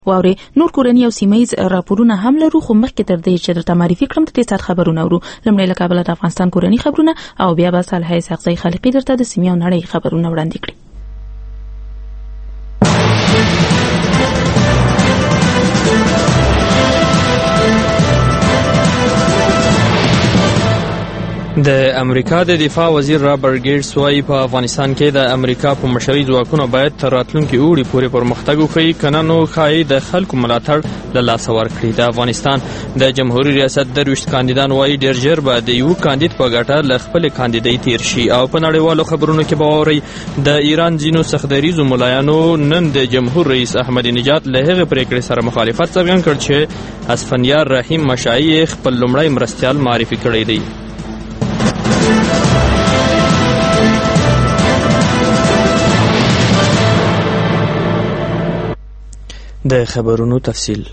واوري نور کورنی او سیمایز راپورونه هم لرو خو مخکې تر دې چې درته معرفي کړم د دې سات خبرونه ورو لمړی له کابل د افغانستان کورنی خبرونه او بیا به صالح اسحاقزی خالقی درته د سیمې او نړۍ خبرونه وړاندې کړي. د امریکا د دفاع وزیر رابرټ ګیټس وايي په افغانستان کې د امریکا په مشرۍ ځواکونه باید تر راتلونکي اوړي پورې پرمختګ وکړي کنه نو ښایي د خلکو ملاتړ له لاسه ورکړي. د افغانستان د جمهوریت ریاست 23 کاندیدان وايي ډېر ژر به د یو کاندید په ګټه له خپل کاندیدۍ تیر شي. او په نړیوالو خبرونو کې به واورئ د ایران ځینو سختدریزو ملایانو نن د جمهور رئیس احمدی نژاد له هغې پرېکړې سره مخالفت څرګند کړ چې اسفندیار رحیم مشایي خپل لومړی مرستیال معرفي کړی دی. د خبرونو تفصیل.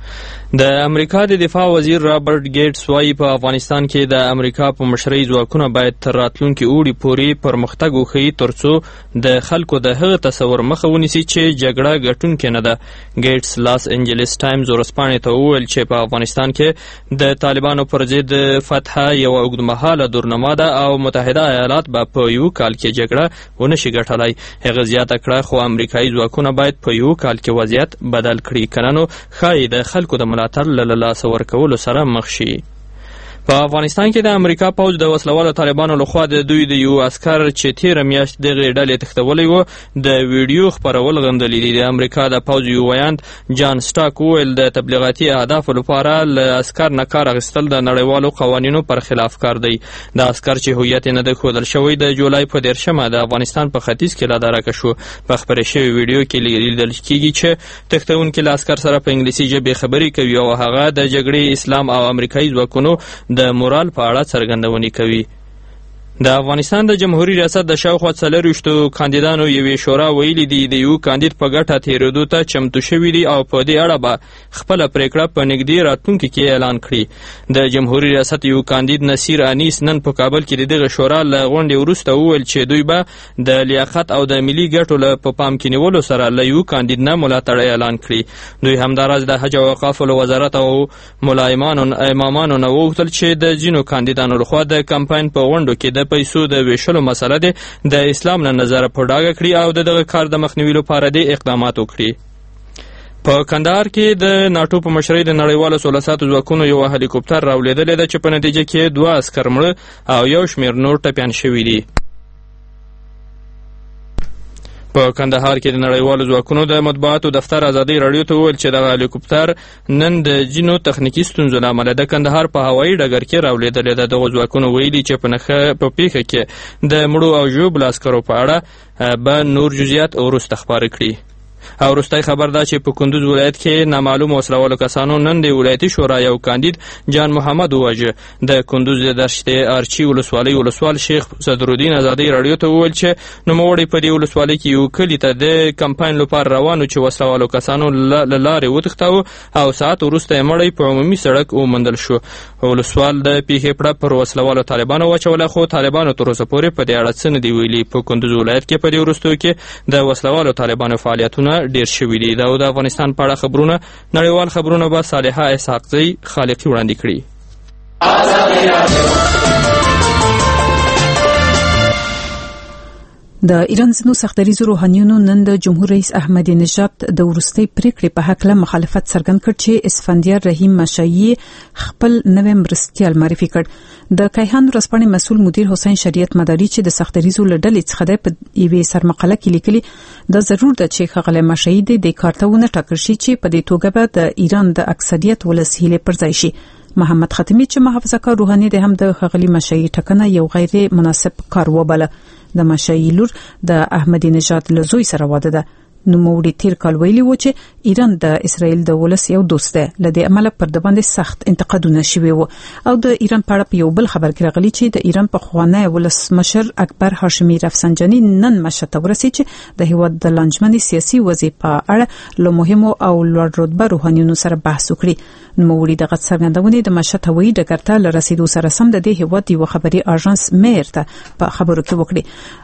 د امریکا د دفاع وزیر رابرټ ګیټس وايي په افغانستان کې د امریکا په مشرۍ ځواکونه باید تر راتلونکي اوړي پورې پرمختګ وکړي ترڅو د خلکو د هغه تصور مخه ونیسي چې جګړه ګټونکې نه ده. ګیټس لاس انجلس ټایمز ورځپاڼې ته وویل چې په افغانستان کې د طالبانو پر ضد فتحه یوه اوږدمهاله دورنما ده او متحده ایالات به په یو کال کې جګړه ونه شي ګټلی. هغه زیاته کړه خو امریکایي ځواکونه باید په یو کال کې وضعیت بدل کړي کنه نو ښایي د خلکو د ملاتړ له لاسه ورکولو سره مخ شي. په افغانستان کې د امریکا پوځ د وسلوالو طالبانو لخوا د دوی د یو عسکر چې تیره میاشت دغې ډلې تښتولی و د ویډیو خپرول غندلي دي. د امریکا د پوځ یو ویاند جان سټاک وویل د تبلیغاتي اهدافو لپاره له عسکر نه کار اخیستل د نړیوالو قوانینو پر خلاف کار دی. د عسکر چې هویت یې نه دی ښودل شوی د جولای په 13 د افغانستان په ختیځ کې لا درکه شو. په خپرې شوې ویډیو کې لیدل کېږي چې تښتونکي له عسکر سره په انګلیسي ژبې خبرې کوي او هغه د جګړې اسلام او امریکایي ځواکونو د مورال په اړه څرګندونې کوي. د افغانستان د جمهوریت ریاست د شاوخوا 40 کاندیدانو یوې شورا ویلي دي د یو کاندید په ګټه تېرېدو ته چمتو شوي دي او په دې اړه به خپله پرېکړه په نږدې راتلونکي کې اعلان کړي. د جمهوریت ریاست یو کاندید نصیر انیس نن په کابل کې د دغه شورا له غونډې وروسته وویل چې دوی به د لیاقت او د ملي ګټو له په پام کې نیولو سره له یو کاندید نه ملاتړ اعلان کړي. دوی همداراز د حج او اوقافو له وزارت او امامانو نه وغوښتل چې د ځینو کاندیدانو لخوا د کمپاین په غونډو کې د پیسو د ویشلو مسله ده د اسلام له نظره په ډاګه کړي او دغه کار د مخنیوي لپاره د اقدامات وکړي. په کندهار کې د ناټو په مشرۍ د نړیوالو سوله ساتو ځواکونو یو هلیکوپټر راولېدلی ده چې په نتیجه کې 2 عسکر مړه او یو شمېر نور ټپیان شوي دي. په کندهار کې د نړیوالو ځواکونو د مطبوعاتو دفتر ازادۍ راډیو ته وویل چې دغه هلیکوپټر نن د ځینو تخنیکي ستونزو له امله د کندهار په هوایي ډګر کې راولېدلی ده. دغو ځواکونو ویلي چې په پیښه کې د مړو او ژوبلو عسکرو په اړه به نور جزئیات وروسته خپاره کړي. او وروستی خبر دا چې په کندوز ولایت کې نامعلوم وسلوالو کسانو نن د ولایتي شورا یو کاندید جان محمد وواژه. د کندوز د دشت ارچي ولسوالۍ ولسوال شیخ صدرالدین ازادۍ راډیو ته وویل چې نوموړی په دې ولسوالۍ کې یو کلي ته د کمپاین لپاره روانو چې وسلوالو کسانو له لارې وتښتاوه او ساعت وروسته یې مړی په عمومي سړک وموندل شو. ولسوال د پیښې پړه پر وسلوالو طالبانو واچوله خو طالبانو تر اوسه پورې په دې اړه څه نه دي ویلي. په کندوز ولایت کې په دې وروستیو کې د وسلوالو طالبانو فعالیتونه ډیر شوي دي. دا د افغانستان په اړه خبرونه نړیوال خبرونه به صالح اسحاقزی خالقی وړاندې کړي. د ایران ځینو سختدریزو روحانیونو نن د جمهور رئیس احمدی نژاد د وروستۍ پریکړې په هکله مخالفت څرګند کړ چې اسفندیار رحیم مشایي خپل نوی مرستیال معرفي کړ. د کیهان ورځپاڼې مسؤل مدیر حسین شریعت مداري چې د سختدریزو له ډلې څخه د یوې سرمقاله کې لیکلي د ضرور ده چې ښاغلی مشایي د کار ته ونه ټاکل شي چې په دې توګه به د ایران د اکثریت ولس هیلې پر ځای شي. محمد خاتمی چې محافظه کار روحاني د هم د ښاغلي مشایي ټاکنه یو غیر مناسب کار وباله. د مشایي لور د احمدی نژاد له زوی سره واده ده. نوموړي تیر کال ویلي و چې ایران د اسرائیل د ولس یو دوست ده. له دې امله پر د باندې سخت انتقادونه شوي وو. او د ایران په اړه په یو بل خبر کې راغلي چې د ایران پخوانی ولسمشر اکبر هاشمي رفسنجاني نن مشهد ته ورسېد چې د هیواد د لانجمنې سیاسي وضعیت په اړه له مهمو او لوړ رتبه روحانیونو سره بحث وکړي. نوموړي دغه څرګندونې د مشهد هوایي ډګر ته له رسیدو سره سم د دې هیواد یو خبري اژانس میر ته په خبرو کې وکړي.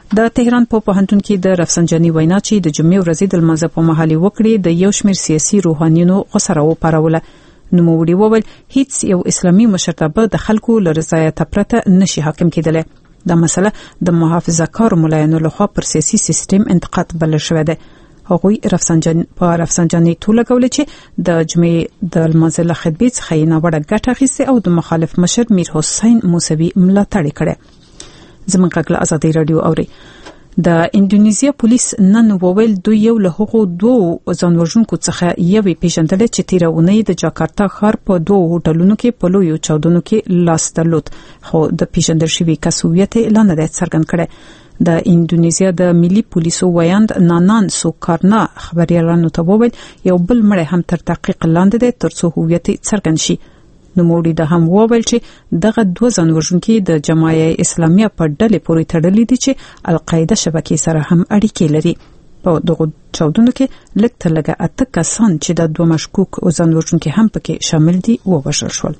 د تهران په پوهنتون کې د رفسنجاني وینا چې د جمعې ورځې د لمانځه په مهال وکړي د یو شمېر سیاسي روحانیونو غوسه وپاروله. نوموړي وویل هیڅ یو اسلامي مشرتابه د خلکو له رضایت پرته نشي حاکم کېدلی. دا مسله د محافظه‌کار ملایانو لخوا پر سیاسي سیستم انتقاد بلل شوې ده. هغوی رفسنجاني توله چې د جمعې د لمانځه له خطبې څخه یې ناوړه ګټه اخیسته او د مخالف مشر میر حسین موسوي ملاتړ کړي. زموږ غږ ازادي رادیو اوري. د انډونیزیا پولیس نن وویل دوی یو له هغو دوه ځانوژونکو څخه یوې پیژندل چې تیرونی د جاکارتا ښار په دوه هوټلونو کې په لویو چاودنو کې لاس درلود، خو د پیژندل شوي کس هویت اعلان نه څرګند کړي. د انډونیزیا د ملي پولیسو ویاند نانان سوکارنا خبريالانو ته وویل یو بل مړی هم تر تحقیق لاندې دی ترڅو هویت څرګند شي. نوموړي د هم وویل چې دغه دوه ځانوژونکي د جماعت اسلامي په ډلې پورې تړلي دي چې القاعده شبکې سره هم اړیکې لري. په دغه چاودنو کې لږ تر لږه 8 کسان چې د دوه مشکوک ځانوژونکي هم پکې شامل دي ووژل شول.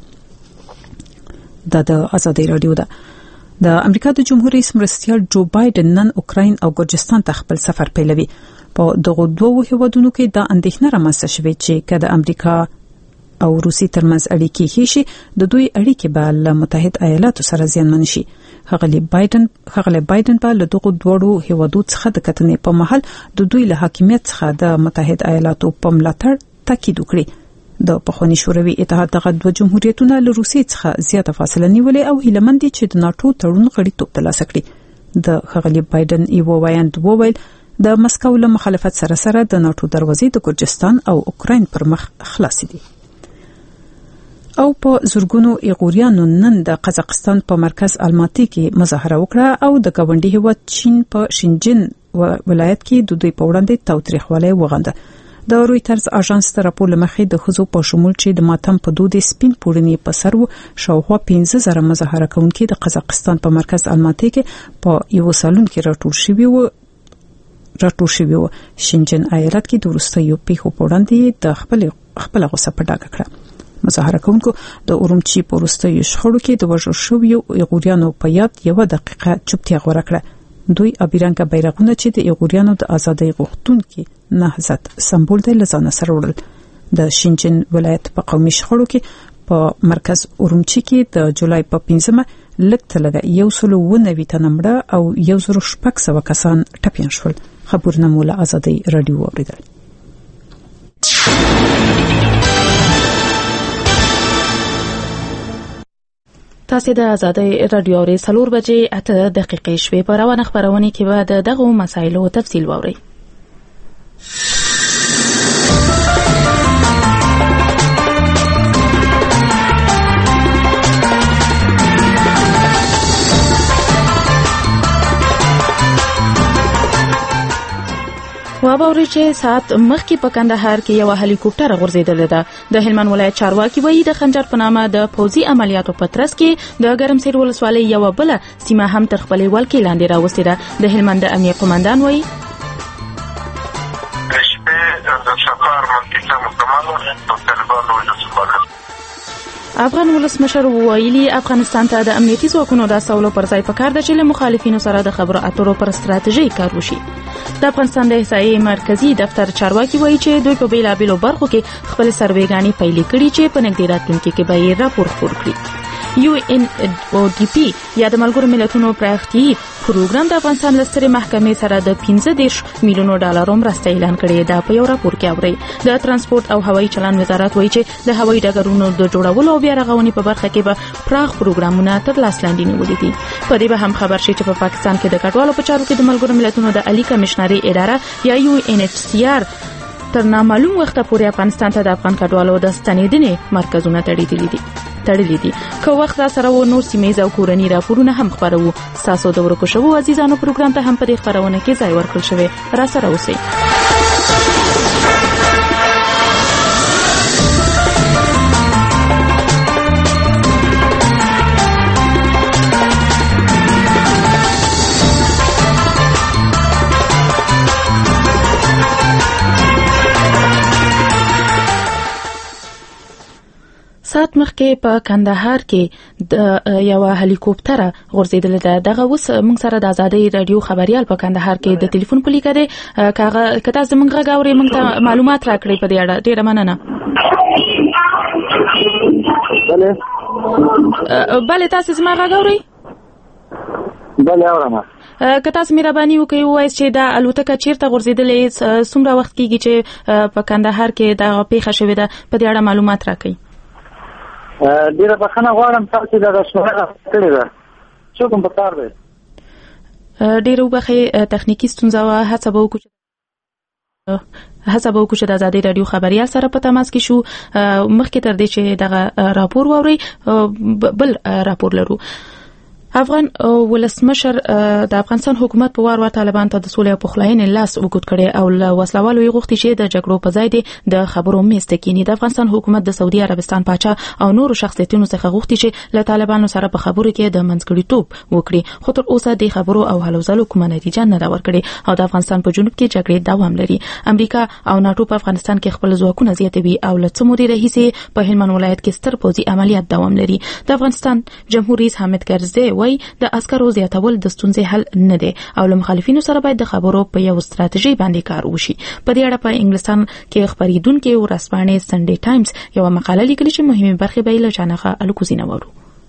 د ازادي رادیو ده. د امریکا د جمهور رئیس مرستیال جو بایدن نن اوکراین او ګرجستان ته خپل سفر پیلوي. په دغه دوه هیوادونو کې د اندېښنه رامنځته شوې چې کله امریکا او روسي ترمنځ اړیکې هشي د دوی اړیکې به له متحد ایالاتو سره زیانمن شي. هغه بایدن په له دغه دوړو هیوادو څخه د کتنې په محل د دوی له حاکمیت څخه د متحد ایالاتو په ملاتړ تاکید وکړي. د پخوانی شوروي اتحاد دغه دوه جمهوریتونه له روسي څخه زیاته فاصله نیولې او هیلمند دي چې د ناتو تړون غړیتوب ترلاسه کړي. د هغه بایدن یو ویاند وویل د مسکو له مخالفت سره سره د ناتو دروازې د ګرجستان او اوکراین پر مخ خلاص دي. او په زورګونو ایغوریانو نن د قزاقستان په مرکز الماتي کې مظاهره وکړه او د ګاونډي هیواد چین په شینجن ولایت کې د دوی په وړاندې تاوتریخوالی وغنده. د رويټرز اژانس ته راپور لمخې د خزو په شمول چې د ماتم په دود سپین پوړنی په سر شاوخوا 15000 مظاهره کوونکي د قزاقستان په مرکز الماتي کې په یو سالون کې راټول شوي وو. شینجن ایالت کې د وروستیو پیښو په وړاندې د خپل غوسه په ډاګه کړه. مظاهره کوونکو د اورمچی په وروستیو شخړو کې د وژل شویو ایغوریانو په یاد یو دقیقه چوپتیا غوړه کړه. دوی ابیرنګ بیرغونه چې د ایغوریانو د ازادۍ غوښتونکو نهضت سمبول دی لزانه سره وړل. د شینجن ولایت په قومي شخړو کې په مرکز اورمچی کې د جولای په 15مه لږ تلګه 190 تنه مړه او 1600 کسان ټپيان شول. خبرونه مولا ازادۍ رادیو اوریدل. تاسو د ازادۍ رادیو اورئ 4 بجې 8 دقیقې شوي په روانه خبرونه کې به دغه مسایلو تفصیل واورئ. وابوري چې سات مخکې په کندهار کې یو هلیکوپټر غورځیدل ده. د هلمند ولایت چارواکي وایي د خنجر په نامه د فوزي عملیاتو په ترڅ کې د ګرمسیر ولسوالۍ یو بل سیمه هم تر خپلې ولکې لاندې راوستې ده. د هلمند امنیه قومندان وایي افغان ولسمشر ویلي افغانستان ته د امنیتي ځواکونو د سولو پر ځای پکار ده چې له مخالفینو سره د خبرو اترو پر ستراتیژي کار وشي. د افغانستان د احصایې مرکزی دفتر چارواکي وایي چې دوی په بیلابیلو برخو کې خپل سروېګانی پیل کړي چې په نږدې راتلونکي کې به یې راپور خپور کړي. UNODP یا د ملګرو ملتونو پراختیایي پروګرام د افغانستان لستري محکمې سره د 15 میلیونو ډالر مرسته اعلان کړې ده. په یو راپور کې اوري د ترانسپورت او هوایي چلن وزارت وایي چې د هوایي ډګرونو د جوړولو او بیا رغونې په برخه کې به پراخ پروګرامونه تر لاس لاندې نیولې دي. په دې به هم خبر شي چې په پاکستان کې د کډوالو په چارو کې د ملګرو ملتونو د عالی کمشنري اداره یا UNHCR تر نامعلوم وخت پورې افغانستان ته د افغان کډوالو د ستنېدنې مرکزونه تړلي دي. که وخت سره و نور سیمه او کورنی راپورونه هم خبرو. تاسو د ورکو شوو عزیزانو پروګرام ته هم په دې خبرونه کې ځای ورکړل شوی. را سره اوسئ. سات مخکې په کندهار کې د یو هلیکوپټر غورځیدل ده. دغه اوس موږ سره د آزادۍ رادیو خبريال په کندهار کې د ټلیفون په لیکه ده. کته زموږ غاوري موږ ته معلومات راکړي په دې اړه. ډیره مننه. بله تاسو زما غاوري؟ بله اورم. که تاسو مهرباني وکړئ ووایئ چې دا الوتکه چیرته غورځېدلې، څومره وخت کېږي چې په کندهار کې دا پیښه شوې ده، په دې اړه معلومات راکړئ. ډیره بخښنه غواړم تاسو دا شمېره کړې ده. څوک هم په کار دی؟ ډیره وبخښئ، تخنیکي ستونزه وه. هڅه به وکړو چې د آزادۍ رادیو خبريال سره په تماس کې شو. مخکې تر دې چې دغه راپور واورئ بل راپور لرو. افغان ولسمشر د افغانستان حکومت په وار طالبان ته د سولې او پخلاینې لاس وګت کړي او له وسلوالو یې غوښتي چې د جګړو په ځای د خبرو میز ته کینی. د افغانستان حکومت د سعودي عربستان پاچا او نورو شخصیتونو څخه غوښتي چې له طالبانو سره په خبرو کې د منځګړیتوب وکړي، خو تر اوسه د خبرو او هلو ځلو کومه نتیجه نه دا ورکړي او د افغانستان په جنوب کې جګړې دوام لري. امریکا او ناتو په افغانستان کې خپل ځواکونه زیاتوي او له څو مودې راهیسې په هلمند ولایت کې ستر پوځي عملیات دوام لري. د افغانستان جمهور رئیس حامد کرزي وایي د عسکرو زیاتول د ستونزې حل نه دی او له مخالفینو سره باید د خبرو په یو ستراتیژي باندې کار وشي. په دې اړه په انګلستان کې خبرېدونکو ورځپاڼې سنډي ټایمز یو مقاله لیکلې چې مهمه برخه به له چانخه الکوزینه ورو.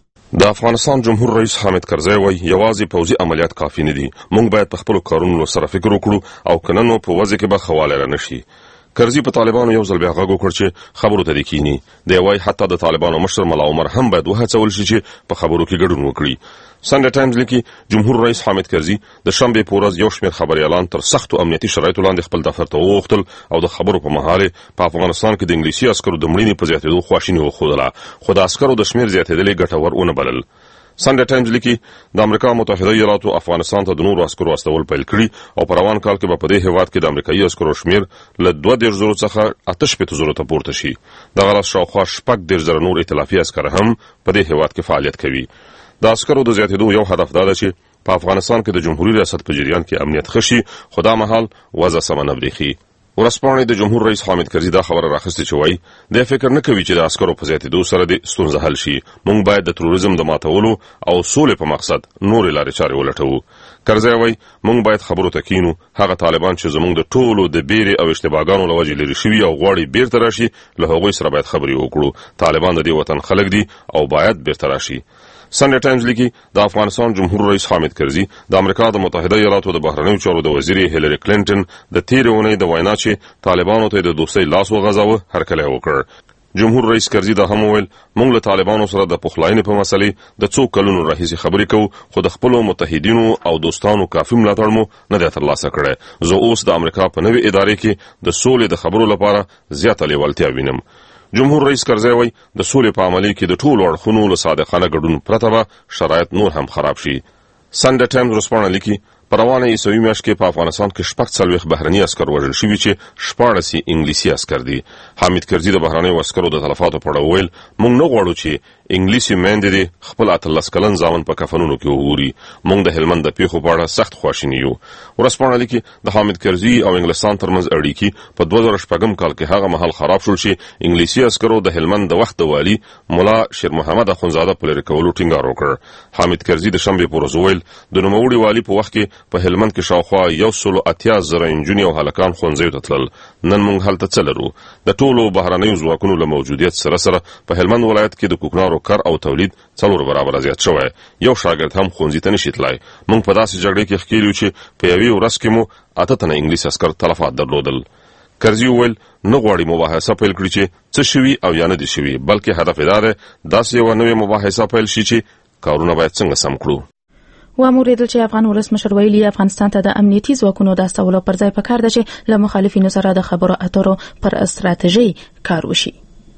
د افغانستان جمهور رئیس حامد کرزي وایي یوازې پوځي عملیات کافي نه دي، موږ باید په خپل کارونو سره فکر وکړو او کننو په وځي کې به خواله رانشي. کرزي په طالبانو یو ځل بیا غږ وکړ چې خبرو ته کینی. دی وایي حتی د طالبانو مشر ملا عمر هم باید وهڅول شي چې په خبرو کې ګډون وکړي. سنډي ټایمز لیکي جمهور رئیس حامد کرزي د شنبه په ورځ یو شمېر خبريالان تر سختو امنیتي شرایطو لاندې خپل دفتر ته وغوښتل او د خبرو په مهال په افغانستان کې د انګلیسي عسکرو د مړینې په زیاتېدو خواشیني وښودله، خو د عسکرو د شمېر زیاتېدل ګټور ونه بلل. سنډي ټایمز لیکي د امریکا متحده ایالاتو افغانستان ته د نورو عسکرو استول پیل کړي او په روان کال کې په دې هیواد کې د امریکایي عسکرو شمېر له 2,000 څخه 8,000 ته پورته شي. دغه راز شاوخوا 6,000 نور ائتلافي عسکر هم په دې هیواد کې فعالیت کوي. د عسکرو د زیاتېدو یو هدف دا دی چې په افغانستان کې د جمهوریت ریاست په جریان کې امنیت ښه شي، خو دا مهال وضع سمه نه برېښي. ورځپاڼې د جمهور رئیس حامد کرزي دا خبره راخستې چې وایي د فکر نه کوي چې د عسکرو په زیاتېدو سره د ستونزه حل شي. موږ باید د تروریزم د ماتولو او سولې په مقصد نورې لارې چارې ولټوو. کرزي وایي موږ باید خبرو ته کینو. هغه طالبان چې زموږ د ټولو د بیرې او اشتباهګانو له وجې لرې شوي او غواړي بیرته راشي، له هغوی سره باید خبرې وکړو. طالبان د دې وطن خلک دي او باید بیرته راشي. سنډي ټایمز لیکي د افغانستان جمهور رئیس حامد کرزي د امریکا د متحده ایالاتو د بهرنیو چارو د وزیر هیلری کلینټن د تیرې اونۍ د وینا چې طالبانو ته د دوستۍ لاس وغځاوه هرکلی وکړ. جمهور رئیس کرزي دا هم وویل موږ له طالبانو سره د پخلاینې په مسلې د څو کلونو راهیسې خبرې کوو، خو د خپلو متحدینو او دوستانو کافي ملاتړ مو نه دی ترلاسه کړی. زه اوس د امریکا په نوې ادارې کې د سولې د خبرو لپاره زیاته لیوالتیا وینم. جمهور رئیس کرزي وایي د سولې په عملي کې د ټولو اړخونو له صادقانه ګډون پرته به شرایط نور هم خراب شي. سنډي ټایمز ورځپاڼه لیکي په روانه عیسوي میاشت کې په افغانستان کې 46 بهرني عسکر وژل شوي چې 14 انګلیسي عسکر دي. حامد کرزي د بهرنیو عسکرو د تلفاتو په اړه وویل موږ نه غواړو چې انګلیسي میندې دې خپل 18 کلن زامن په کفنونو کې وګوري. موږ د هلمند د پیښو په اړه سخت خواشیني یو. ورځپاڼه لیکي د حامد کرزي او انګلستان ترمنځ اړیکې په 2014 کال کې هغه مهال خراب شول چې انګلیسي عسکرو د هلمند د وخت د والي مولا شیر محمد اخونزاده په لرې کولو ټینګار وکړ. حامد کرزي د شنبه په ورځ وویل د نوموړي والي په وخت کې په هلمند کې شاوخوا 180,000 انجونې او هلکان ښوونځیو ته تلل. نن موږ هلته څه لرو؟ د ټولو بهرنیو ځواکونو له موجودیت سره سره په هلمند ولایت کې د کوکنارو کار او تولید 4 برابر زیات شوی. یو شاګرد هم ښوونځي ته نشي تلای. موږ په داسې جګړې کې ښکېل یو چې په یوې ورځ کې مو 8 تنه انګلیسي عسکر تلفات درلودل. کرزي وویل نه غواړي مباحثه پیل کړي چې څه شوي او یا نه دي شوي، بلکې هدف یې دا دی داسې یوه نوې مباحثه پیل شي چې کارونه باید څنګه سم کړو. واوریدل چې افغان ولسمشر ویلي افغانستان ته د امنیتي ځواکونو د استولو پر ځای پکار ده چې له مخالفینو سره د خبرو اترو پر استراتیژي کار وشي.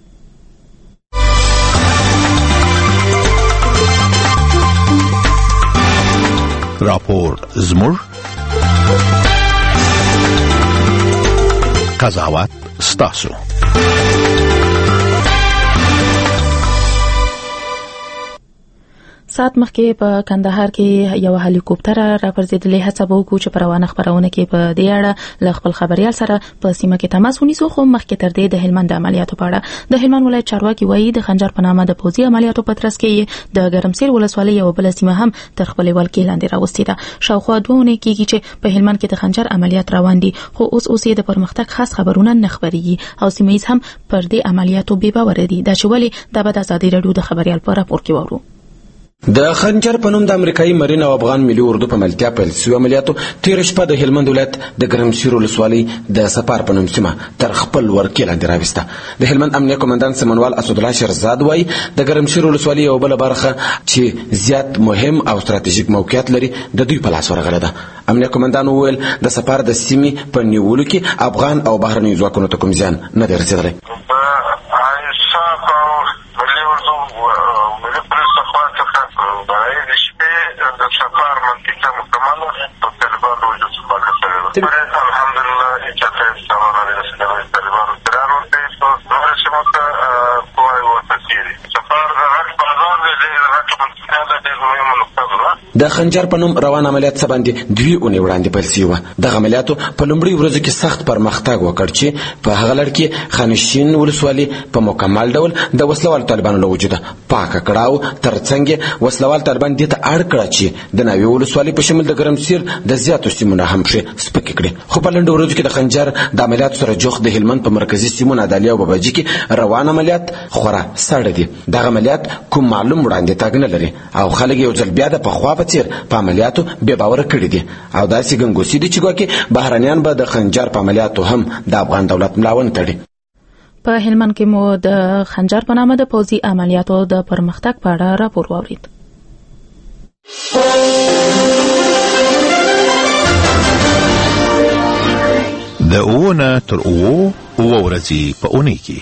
راپور زموږ قضاوت ستاسو. سات مخکې په کندهار کې یو هلیکوپټر راپرځېدلې. هڅه وکړو چې په روانه خبرونه کې په دې اړه له خپل خبريال سره په سیمه کې تماس ونیسو، خو مخکې تر دې د هلمند عملیاتو په اړه د هلمند ولایت چارواکي وایي د خنجر په نامه د پوځي عملیاتو په ترڅ کې د ګرمسیر ولسوالۍ یو بل سیمه هم تر خپل ولکې لاندې راوستې ده. شاوخوا 2 اونۍ کېږي چې په هلمند کې د خنجر عملیات روان دي، خو اوس یې د پرمختګ خاص خبرونه نه خبريږي او سیمایي هم پر دې عملیاتو بې باور دي. دا چې ولې د آزادۍ رادیو د خبريال په راپور کې وورو. د خنجر په نوم د امریکایي مرین او افغان ملي اردو په ملتیا پیل شوی عملیاتو تیر شپه د هلمند ولایت د ګرمسیر ولسوالۍ د سپار په نوم سیمه تر خپل ورکې لاندې راوسته. د هلمند امنیه کمانډان سمنوال اسد الله شرزاد وایي د ګرمسیر ولسوالۍ یو بل برخه چې زیات مهم او ستراتیژیک موقعیت لري د دوی په لاس ورغله ده. امنیه کمانډان وویل د سپار د سیمې په نیولو کې افغان او بهرنیو ځواکونو ته کوم زیان نه دی رسېدلی. د خنجر په نوم روان عملیات څه باندې 2 اونۍ وړاندې پیل شوی و. د عملیاتو په لومړي ورځو کې سخت پرمختګ وکړ چې په هغه لړ کې خانشین ولسوالۍ په مکمل ډول د وسلوال طالبانو له وجوده پاک کړهو. ترڅنګ وسلوال طالبان دې ته اړ کړ چې د ناوی ولسوالۍ په شمول د ګرمسیر د زیاتو سیمونو هم سپکې کړي. خو په لنډو ورځو کې د خنجر د عملیاتو سره جوخ د هلمند په مرکزي سیمونو عدالیا او باباجي کې روان عملیات خورا ساړه دي. د عملیات کوم معلوم وړاندې تاګ نه لري او خلک یو ځل بیا د پخوا په څیر په عملیاتو بې باور کړي دي او داسې ګنګوسې دي چې ګواکې بهرنیان به د خنجر په عملیاتو هم د افغان دولت ملاون تړي. په هلمند کې مو د خنجر په نامه د پوځي عملیاتو د پرمختګ په اړه راپور واورید. د اوونه تر اوو ورځې په اونۍ کې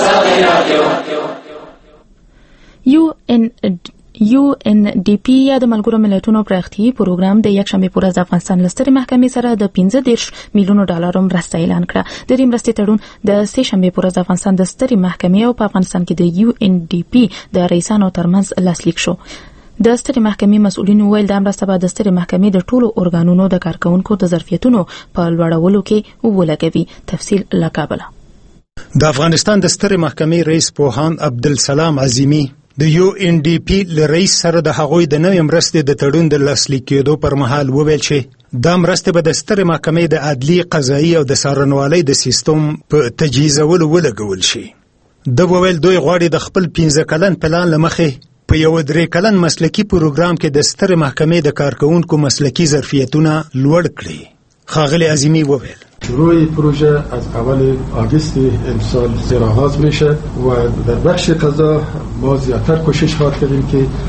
UNDP یا د ملګرو ملتونو پراختیایي پروګرام د یکشنبه پر ورځ د افغانستان لسترې محکمې سره د 15 میلیون ډالر مرسته اعلان کړه. د دې مرستې تړون د سه شنبه پر ورځ د افغانستان د سترې محکمې او په افغانستان کې د UNDP د رئیسانو ترمنځ لاسلیک شو. د سترې محکمې مسؤلین ویل د مرسته به د سترې محکمې د ټولو ارګانونو د کارکونکو د ظرفیتونو په لوړولو کې ولګوي. تفصیل له کابل. د افغانستان د سترې محکمې رئیس پوهاند عبدالسلام عظیمی د UNDP رئیس سره د هغوی د نوې مرستې د تړون د لاسلیک کېدو پر مهال وویل چې دا مرستې به د سترې محکمې د عدلي قضایي او د څارنوالۍ د سیستم په تجهیزولو ولګول شي. د وویل دوی غواړي د خپل 15 کلن پلان له مخې په یو 3 کلن مسلکي پروګرام کې د سترې محکمې د کارکونکو مسلکي ظرفیتونه لوړ کړي. خاغلی عظیمی وویل شروع پروژه از اول آگوست امسال زیر آغاز میشه و در بخش قضا ما زیاتر کوشش خواهد کردیم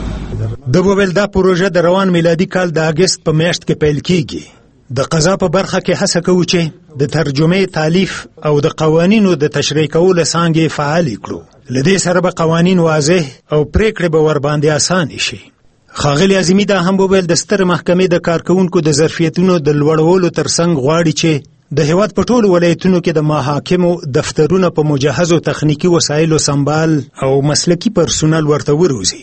که د وویل دا پروژه د روان میلادي کال د اگست په میاشت کې پیل کیږي. د قضا په برخه کې هڅه کوو چې د ترجمه، تالیف او د قوانینو د تشریح کولو څانګې فعال کړو. لدې سره به قوانین واضح او پریکړې به ور باندې آسان شي. خاغلی عظیمی دا هم وویل د ستر محکمې د کارکونکو د ظرفیتونو د لوړولو ترڅنګ غواړي چې د هیواد په ټولو ولایتونو کې د محاکمو دفترونه په مجهزو تخنیکی وسایلو سمبال او مسلکي پرسونل ورته وروزي.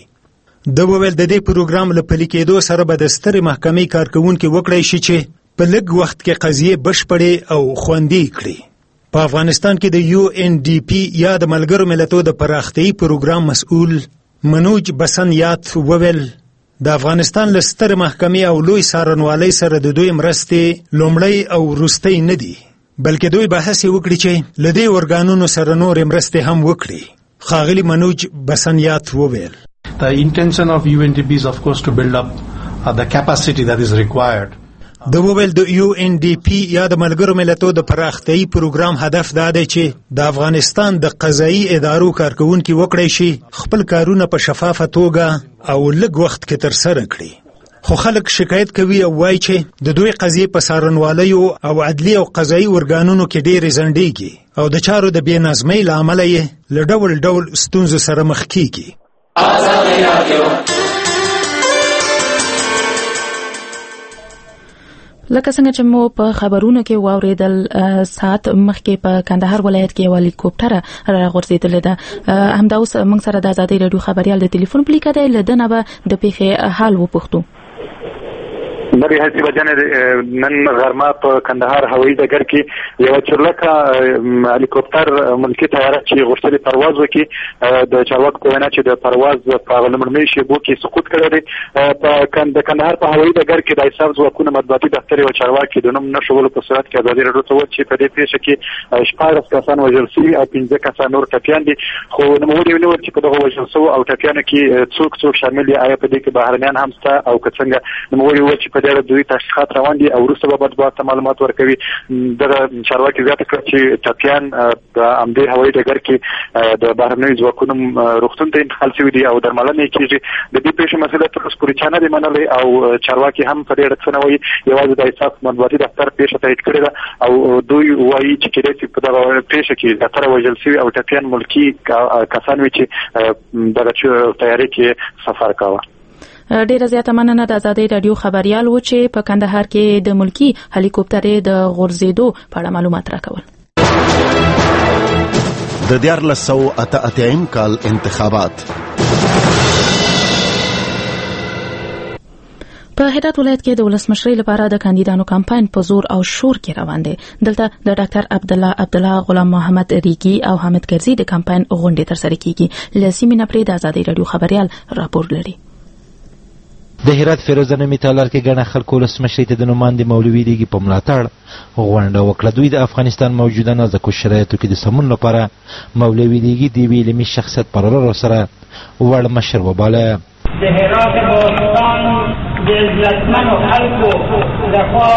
د وویل د دې پروګرام له پلي کېدو سره به د سترې محکمې کارکونکي وکړای شي چې په لږ وخت کې قضیې بشپړې او خوندي کړي. په افغانستان کې د UNDP یا د ملګرو ملتونو د پراختیایي پروګرام مسؤل منوج بسنیات وویل د افغانستان لستر محکمې او لوی څارنوالۍ سره د دوی مرستې لومړی او وروستۍ نه دي، بلکې دوی به هڅې وکړي چې له دې ارګانونو سره نورې مرستې هم وکړي. ښاغلي منوج بسنیات وویل The intention of UNDP is of course to build up the capacity that is required. د وویل د UNDP یا د ملګرو ملتونو د پراختیایي پروګرام هدف دا دی چې د افغانستان د قضایي ادارو کارکونکي وکړای شي خپل کارونه په شفافه توګه او لږ وخت کې ترسره کړي. خو خلک شکایت کوي او وایي چې د دوی قضیې په څارنوالیو او عدلي او قضایي ارګانونو کې ډېرې ځنډېږي او د چارو د بې نظمۍ له امله یې له ډول ډول ستونزو سره مخ کېږي. لکه څنګه چې مو په خبرونو کې واوریدل سات مخکې په کندهار ولایت کې یو هلیکوپټر راغورځېدل ده. همدا اوس موږ سره د آزادۍ رادیو خبريال د ټلیفون پلیکه دی لدنه به د پیښې حال وپوښتو. نبی حسیب جان نن غرمه په کندهار هوایي ډګر کې یو چرلکه هلیکوپټر ملکی طیاره چې غوښتلې پرواز وکړي د چارواکو په وینا چې د پرواز په لومړنۍ شیبو کې سقوط کړی دی. په کندهار په هوایي ډګر کې د حساب ځواکونو مطبوعاتي دفتر یو چارواکي د نوم نشولو په صورت کې ازادي راډیو ته وویل چې په دې پیښه کې 14 کسان وژل شوي او 15 کسان نور ټپیان دي. خو نوموړي ویلي چې په دغه وژل شوو او ټپیانو کې څوک شامل دي، آیا په دې کې بهرنیان هم شته او که څنګه. نوموړي وویل چې په دې اړه دوی تحقیقات روان دي او وروسته به مطبوعات ته معلومات ورکوي. دغه چارواکي زیاته کړه چې ټپیان د همدې هوایي ډګر کې د بهرنیو ځواکونو روغتون ته انتقال شوي دي او درملنه یې کېږي. د دې پیښې مسله تر اوسه پورې چا نه دی منلی او چارواکي هم په دې اړه څه نه وایي. یوازې د حساب مطبوعاتي دفتر پیښه تایید کړې ده او دوی وایي چې کېدای شي په دغه پیښه کې زیاتره وژل شوي او ټپیان ملکي کسان وي چې دغه تیارې کې سفر کاوه. ډیره زیاته مننه د آزادۍ رادیو خبريال و چې په کندهار کې د ملکی هلیکوپټر د غورځېدو په اړه معلومات راکول. د 1488 کال انتخابات په هرات ولایت کې د ولسمشرۍ لپاره د کاندیدانو کمپاین په زور او شور کې روان دی. دلته د ډاکټر عبدالله غلام محمد ریګي او حامد کرزي د کمپاین غونډې ترسره کیږي. لسیمه نپری د آزادۍ رادیو خبريال راپور لري. د هرات فیروزه نومي تالار کې ګڼه خلکو ولسمشرۍ ته د نوماندې مولوي ریګي په ملاتړ غونډه وکړه. دوی د افغانستان موجوده نازکو شرایطو کې د سمون لپاره مولوي ریګي د یوې علمي شخصیت په لرلو سره وړ مشر وباله. د هرات باستان د عزتمنو خلکو لخوا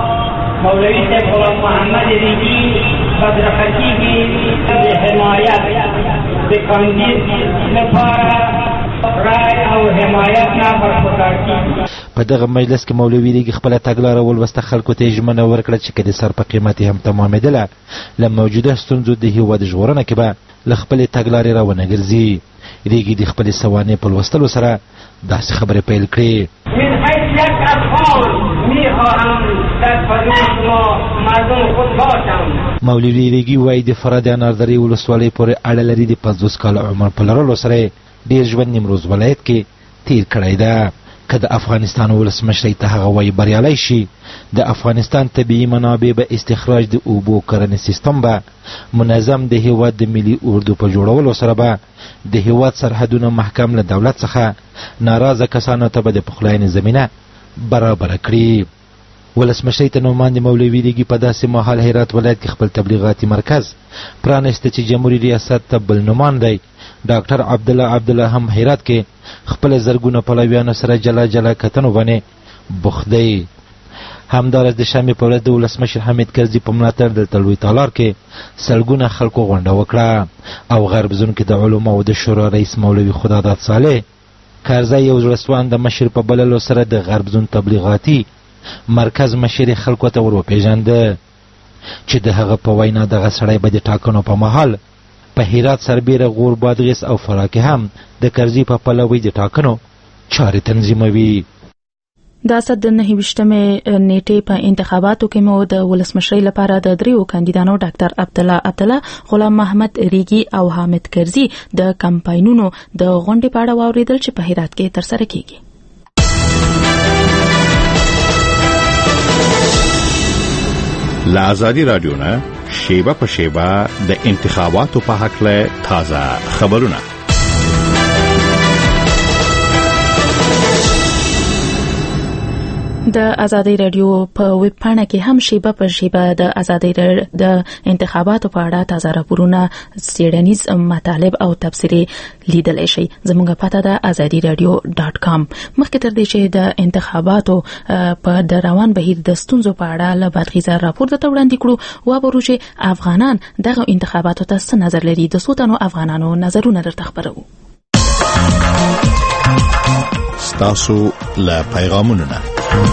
مولوي صاحب غلام محمد ریګي بدرخه کېږي د حمایت د کاندید لپاره رای او حمایت نه برخوردار کیږي. په دغه مجلس کې مولوي ریګي خپله تګلاره ولوسته، خلکو ته یې ژمنه ورکړه چې که د سر په قیمت یې هم تمامېدله له موجوده ستونزو د هېواد ژغورنه کې به له خپلې تګلارې راونه ګرځي. ریګي د خپلې سوانح په لوستلو سره داسې خبرې پیل کړې. من حیث یک افغان میخواهم در پناه شما مردم خود باشم. مولوي ریګي وایي د فراه د اناردرې ولسوالۍ پورې اړه لري. د 50 کاله عمر په لرلو سره ډیر ژوند نیمروز ولایت کې تیر کړی ده. که د افغانستان ولسمشرۍ ته هغه وایي بریالی شي، د افغانستان طبیعي منابع به استخراج، د اوبو کرنې سیستم به منظم، د هیواد د ملي اردو په جوړولو سره به د هیواد سرحدونه محکم له دولت څخه ناراضه کسانو ته به د پخلاینې زمینه برابره کړي. ولسمشرۍ ته نوماندې مولوي ریګي په داسې مهال هرات ولایت کې خپل تبلیغاتي مرکز پرانیسته چې جمهوریت ریاست ته بل نوماندی ډاکټر عبدالله هم هرات کې خپل زرګونه پلویانو سره جلا جلا کتنو باندې بوخت دی. همدارس د شنبې په ورځ د ولسمشر حامد کرزي په ملاتړ دلته لوی تالار کې سلګونه خلکو غونډه وکړه او غرب زون کې د علماو د شورا رئیس مولوي خداداد صالح کرزي یو ځلسوان د مشر په بللو سره د غرب زون تبلیغاتي مرکز مشر خلکو ته ور وپېژانده چې د هغه په وینا دغه سړی به د ټاکنو په مهال په هرات سربیره غور بادغیس او فراه کې هم د کرزي په پلوي د ټاکنو چارې تنظیموي. د اسد د 29مې نیټې په انتخاباتو کې مو د ولسمشرۍ لپاره د دریو کاندیدانو ډاکټر عبدالله غلام محمد ریګي او حامد کرزي د کمپاینونو د غونډې په اړه واوریدل چې په هرات کې ترسره کیږي. لا آزادی رادیو نه شیبه په شیبه د انتخاباتو په حق له تازه خبرونه. د آزادۍ رادیو په ویب پاڼه کې هم شیبه په شیبه د آزادۍ د انتخاباتو په اړه تازه راپورونه، څېړنیز مطالب او تبصرې لیدلی شئ. زموږ پته ده azadi.radio.com. مخکې تر دې چې د انتخاباتو په روان بهیر د ستونزو په اړه له بادغیزه راپور درته وړاندې کړو، وابرو چې افغانان دغه انتخاباتو ته څه نظر لري. د څو تنو افغانانو نظرونه درته خبرو. ستاسو له پیغامونو نه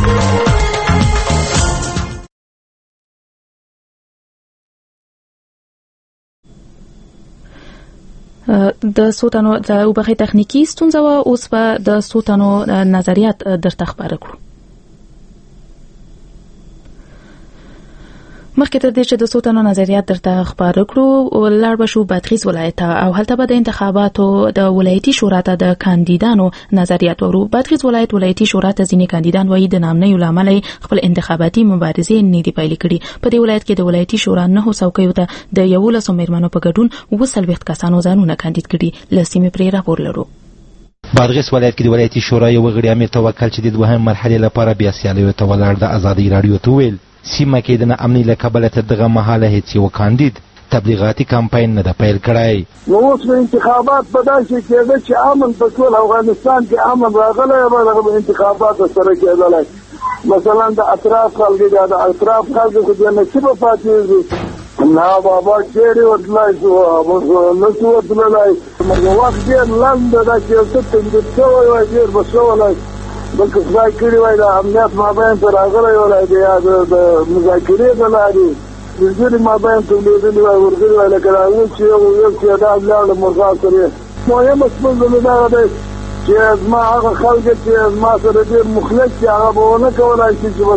د سوتانو د وبخې تخنیکی ستونزه او اوس په د سوتانو نظریات درته خبره کړو. مخکې تر دې چې د څو تنو نظریات درته خبر کړو لاړ بشو بادغیس ولایت او هلته به د انتخاباتو د ولایتي شورا ته د کاندیدانو نظریات ورو. بادغیس ولایتي شورا ته ځینې کاندیدان وایي د نامنیو لامل خپل انتخاباتي مبارزې نه دی پیل کړي. په دې ولایت کې د ولایتي شورا 9 څوکیو ته د 11 میرمنو په ګډون 20 کسانو ځانونه کاندید کړي. لسیمه پرې راپور لرو. بادغیس ولایت کې د ولایتي شورا یو غړي امیر توکل چې د دوهم مرحله لپاره بیا سیالیو ته ولاړ د ازادي رادیو ته ویل سیمه کې د امنیت له کبله تر دغه مهاله هیڅ یو کاندید تبلیغاتي کمپاین نه د پیل کړی. نو اوس انتخابات په داسې کېده چې امن په ټول افغانستان کې امن راغلی او دغه انتخابات سره کېدلی. مثلا د اطراف خلک د اطراف خلک خو د نصیب پاتې نه بابا چیرې ورتلای شو نه شو ورتلای مګر وخت ډېر لنډ ده چې څه تنظیم شوی وای ډېر به شوی بلکې خدای کړي وای د امنیت مابین ته راغلی وای د مذاکرې د لارې د ځینې مابین ته لیدلي وای ورغلي وای لکه راغلي چې یو تعداد لاړه مرغاب سره. مهمه ستونزه مې دغه دی چې زما هغه خلک چې زما سره ډېر مخلص دي هغه به ونه کولی شي چې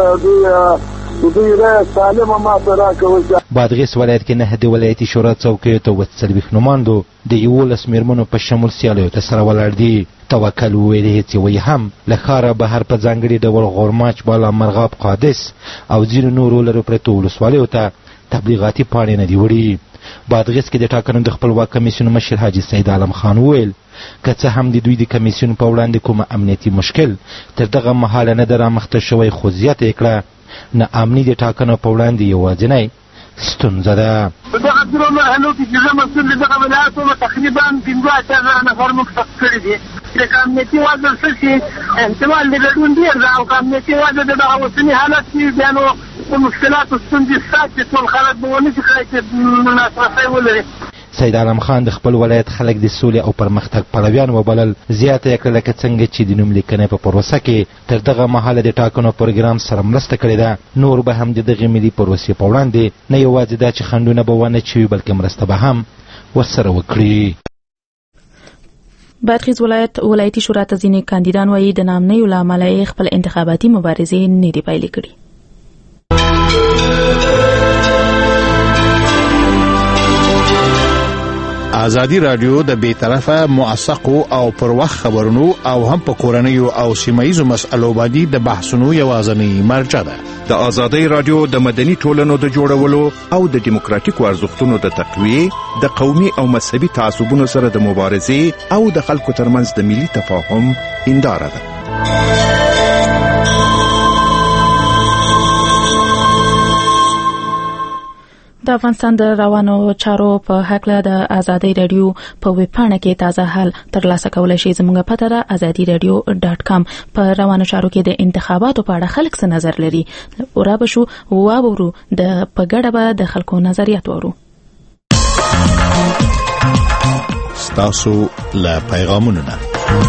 مثلا دوی رای سالمه ما سره کوي. بادغیس ولایت کې نه د ولایتي شورا څوکیو ته 40 نمایندو د 11 میرمنو په شمول سیالیو ته سره ولاړ دي. توکل ویلي هیڅ وی هم له ښاره بهر په ځانګړي ډول غورماچ بالا مرغاب قادس او ځینو نورو لرو پرتو ولسوالیو ته تبلیغاتي پاڼې نه دي وړي. بادغیس کې د ټاکنو د خپلواک کمیسیون مشر حاجي سید عالم خان ویل که څه هم د دوی د کمیسیون په وړاندې کوم امنیتي مشکل تر دغه مهاله نه در رامخته شوی خو زیاته کړه نه امني د ټاکنو په وړاندې یوازینی ستونزه ده. په دغه درو مرحلو کې چې زه مسؤل د دغه ولایت وم تقریبا 15,000 نفر موږ ثبت کړي دي. د امنیتي وضع څه شي احتمال د ګډون ډېر ده او که امنیتي وضع د دغه اوسني حالت کې بیا نو د مشکلاتو ستونزې شته چې ټول خلک به ونه شي کړی چې لاسرسی ولري. سید عالم خان د خپل ولایت خلک د سولې او پرمختګ پلویان وبلل. زیاته یې کړه لکه څنګه چې د نوم لیکنې په پروسه کې تر دغه مهاله د ټاکنو پروګرام سره مرسته کړې ده نور به هم د دغې ملي پروسې په وړاندې نه یوازې دا چې خنډونه به ونه چوي بلکې مرسته به هم ورسره وکړي. بادغیس ولایتي شورا ته ځینې کاندیدان وایي د نامنیو له امله خپل انتخاباتي مبارزې نه دي پیل کړي. ازادي رادیو د بیطرفه موثقو او پر وخت خبرونو او هم په کورنیو او سیمایي مسألو باندې د بحثونو یوازینی مرجع ده. د ازادي رادیو د مدني ټولنو د جوړولو او د دیموکراتیکو ارزښتونو د تقویه د قومي او مذهبي تعصبونو سره د مبارزې او د خلکو ترمنځ د ملي تفاهم هنداره ده. د افغانستان د روانو چارو په حق د ازادي رادیو په ویبپاڼه کې تازه حال ترلاسه کولای شي. زموږ پته ده azadiradio.com. په روانو چارو کې د انتخاباتو په اړه خلک څه نظر لري اورا بشو واورو د پګړه به د خلکو نظریات ورو. ستاسو له پیغامونو نه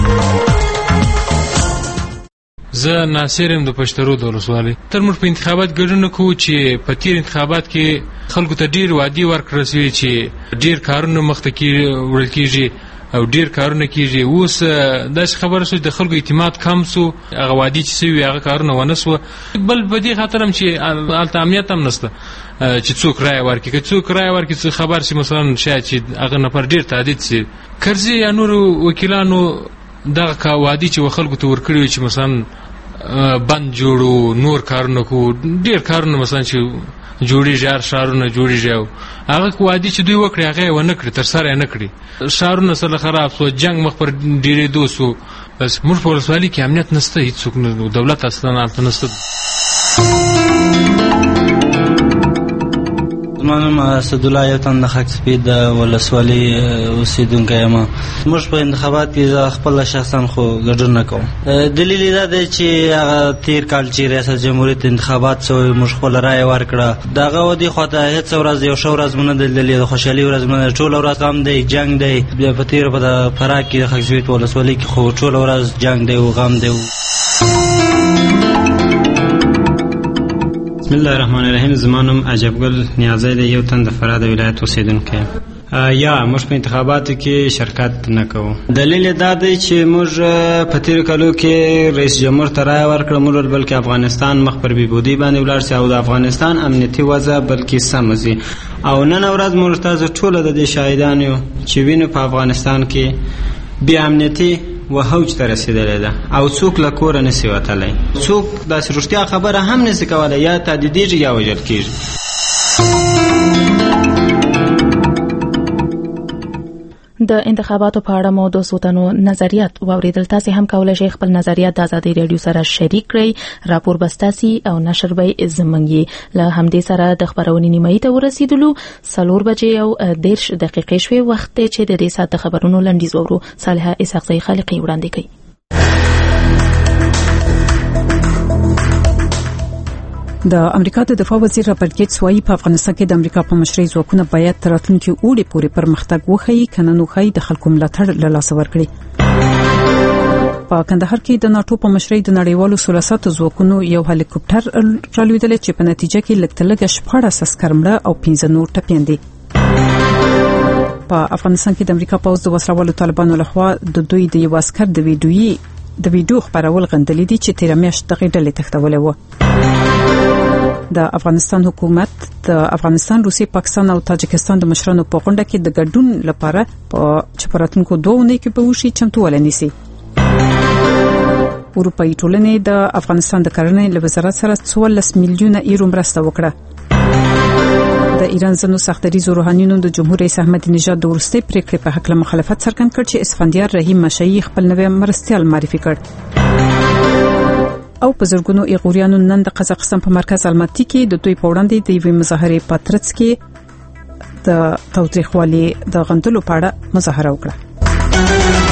زه ناصرم د پښترو د ولسوالۍ تر موږ په انتخابات ګډون کوو چې په تیر انتخابات کې خلکو ته ډیر وعدې ورکړل شوې چې ډیر کارونه مخته وړل کیږي او ډیر کارونه کیږي. اوس داسې خبره شوه د خلکو اعتماد کم شو هغه وعدې چې شوي هغه کارونه ونه شوه. بل په دې خاطر هم چې هلته امنیت هم نشته چې څوک رایه ورکړي که څوک رایه ورکړي څه خبر شي مثلا شاید چې هغه نفر ډیر تعدید شي. کرزي یا نورو وکیلانو دغه وعدې چې خلکو ته ورکړي چې مثلا بند جوړو نور کارونه کو ډیر کارونه مثلا چې جوړیږي هر شهرونه جوړیږي هغه وعدې چې دوی وکړي هغه ونه کړي تر سره نه کړي. شهرونه سره خراب شو جنگ مخ پر ډیرې دوسو بس موږ په ولسوالۍ کې امنیت نشته هیڅ نه دولت اصلا نه نشته. زمانم اسدالله یو تن د خاک سپید ولسوالۍ اوسیدونکی یم. موږ په انتخابات کې خپل شخصا خو ګډون نه کوم. دلیل دا دی چې هغه تیر کال چې ریاست جمهوریت انتخابات شوی موږ خپل رایه ورکړه دغه ودی خو ته هیڅ ورځ یو شو ورځ مونږ د خوشحالي ورځ مونږ ټول ورځ غم دی جنگ دی. په تیر په فراق کې د خاک سپید ولسوالۍ کې خو ټول ورځ جنگ دی او غم دی. بسم الله الرحمن الرحیم. زما نوم عجبګل نیازی دی، یو تن د فراه د ولایت اوسیدونکی. یا موږ په انتخاباتو کې شرکت نه کوو. دلیل دا دی چې موږ په تیرو کالو کې رئیس جمهور ته رایه ورکړه، موږ بلکې افغانستان مخ پر بېبودۍ باندې ولاړ شي او د افغانستان امنیتي وضع بلکې سمه ځي. او نن ورځ موږ تاسو ټوله د دې شاهدان یو چې وینو په افغانستان کې بې امنیتي و هوج ته رسیدلې ده او څوک له کوره نشي وتلی، څوک داسې رښتیا خبره هم نشي کولی، یا تهدیدېږي یا وژل کېږي. د انتخاباتو په اړه مو د سوتنو نظریات واوریدل. تاسو هم کولای شئ خپل نظریات د آزادۍ رادیو سره شریک کړئ. راپور بستاسي او نشر به زمنګي له همدې سره د خبرونې نیمایي ته ورسیدلو. 4 بجې او 10 دقیقې شوي وخت چې د دې ساعت خبرونو لنډیز وورو. صالحه اسحاقزی خالقی وړاندې کوي. د امریکا د دفاع وزیر رابرټ ګیټس وايي په افغانستان کې د امریکا په مشرۍ ځواکونه باید تر راتلونکي اوړي پورې پرمختګ وکړي، کنه نو خای د خلکو ملاتړ له لاسه ورکړي. په کندهار کې د ناتو په مشرۍ د نړیوالو ثلاثه ځواکونو یو هلیکوپټر رالوېدل چې په نتیجه کې لږ 14 عسکر مړه او 15 نور ټپیان دي. په افغانستان کې د امریکا پوځ د وسلوالو طالبانو لخوا د دوی د یو عسکر د ویډیو خبرول غندلې دي چې 13 میاشتې د ډلې تختولې و. د افغانستان حکومت د افغانستان، روسیې، پاکستان او تاجکستان د مشرانو په غونډه کې د ګډون لپاره په چپراتونکو 2 اونۍ کې به وشي چمتووالی نیسي. اروپایي ټولنې د افغانستان د کرنې له وزارت سره 14 میلیونه یورو مرسته وکړه. د ایران ځینو سختدریزو روحانیونو د جمهور رئیس احمدی نژاد د وروستۍ پریکړې په حق له مخالفت څرګند کړ چې اسفندیار رحیم مشایي خپل نوی مرستیال معرفي کړ. او په زرګونو ایغوریانو نن د قزاقستان په مرکز الماتي کې د دوی په وړاندې د یوې مظاهرې په ترڅ کې د تاوتریخوالي د غندلو په اړه مظاهره وکړه.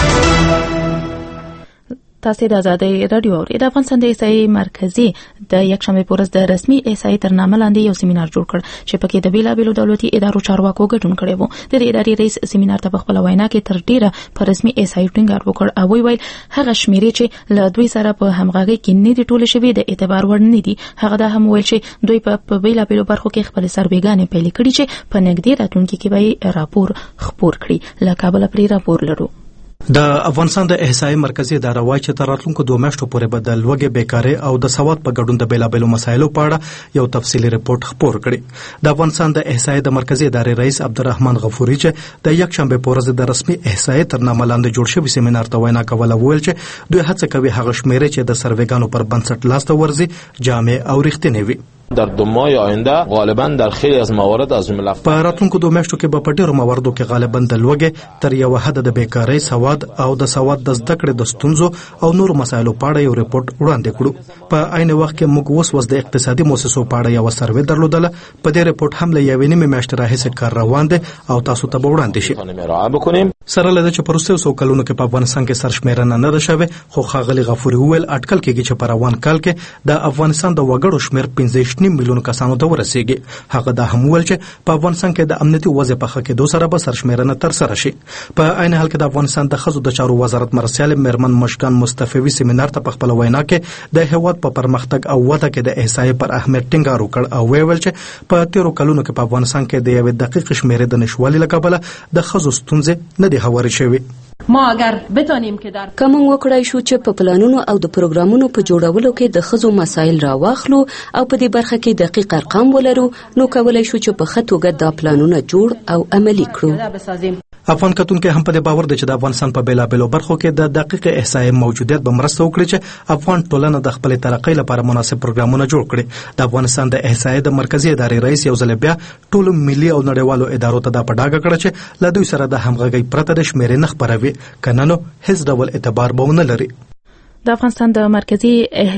تاسو د آزادۍ رادیو اورئ. د افغانستان د احصایې مرکزي د یکشنبه په ورځ د رسمي احصایې تر نامه لاندې یو سیمینار جوړ کړ چې پکې د بیلابېلو دولتي ادارو چارواکو ګډون کړی و. د دې ادارې رئیس سیمینار ته په خپل وینا کې تر ډیره په رسمي احصایې ټینګار وکړ او ویل هغه شمیرې چې له دوی سره په همغږي کې نه دي ټول شوي د اعتبار وړ نه دي. هغه دا هم ویل چې دوی په بیلابېلو برخو کې خپل سروېګانې پیل کړي چې په نږدې راتلونکي کې به راپور خپور کړي. له کابل پرې راپور لرو. د افغانستان د احصایې مرکزي اداره وايي چې تر راتلونکو 2 میاشتو پورې به د لوږې، بیکارۍ او د سواد په ګډون د بیلابېلو مسایلو په اړه یو تفصیلي رپورټ خپور کړي. د افغانستان د احصایې د مرکزي ادارې رئیس عبدالرحمن غفوري چې د یکشنبه په ورځ د رسمي احصایې تر نامه لاندې جوړ شوی سیمینار ته وینا کوله، ویل چې دوی هڅه کوي هغه شمیرې چې د سروېګانو پر بنسټ لاسته ورځي جامع او رښتینې وي. در 2 ماه آینده غالبا در خیلی از موارد از جمله په راتلونکو 2 میاشتو کې به په ډیرو مواردو کې غالبا د لوږې تر یو حد د بیکارۍ، سواد او د سواد د زده کړې د ستونزو او نورو مسایلو په اړه یو رپورټ وړاندې کړو. په عین وخت کې موږ اوس د اقتصادي مؤسسو په اړه یو سروې درلودله. په دې رپورټ هم له یوې نیمې میاشتې راهیسې کار روان دی او تاسو ته به وړاندې شي. سره له دې چې په وروستیو 100 کلونو کې په افغانستان کې سرشمیرنه نه ده شوې، خو ښاغلي غفوري وویل اټکل کېږي چې په روان کال کې د افغانستان د وګړو شمیر 15.5 میلیون کسانو ته ورسیږي. هغه دا هم ویل چې په افغانستان کې د امنیتي وضع په ښه کېدو سره به سرشمیرنه ترسره شي. په عین حال کې د افغانستان د ښځو د چارو وزارت مرسیال میرمن مشکان مصطفی سیمینار ته په خپل وینا کې د هیواد په پرمختګ او وده کې د احصایې پر اهمیت ټینګار وکړ او ویل چې په 13 کلونو کې په افغانستان کې د یوې دقیق شمیرې د نشوالي له کبله د ښځو ستونزې نه دي هوارې شوي. ما اگر بتانیم که در کوم وکړای شو چې په پلانونو او د پروګرامونو په جوړولو کې د ښځو مسایل راواخلو او په دې برخه کې دقیق ارقام ولرو، نو کولای شو چې په ښه توګه دا پلانونه جوړ او عملي کړو. افغان کتونکو هم په دې باور دي چې د افغانستان په بیلابېلو برخو کې د دقیق احصایې موجودیت به مرسته وکړي چې افغان ټولنه د خپل ترقۍ لپاره مناسب پروګرامونه جوړ کړي. د افغانستان د احصایې د مرکزي ادارې رئیس یو ځل بیا ټول ملي او نړیوالو ادارو ته دا په ډاګه کړه چې له دوی سره د همغږۍ پرته د شمیرې نه خپروي، کنه نو هیڅ ډول اعتبار به ونه لري. د افغانستان د مرکزی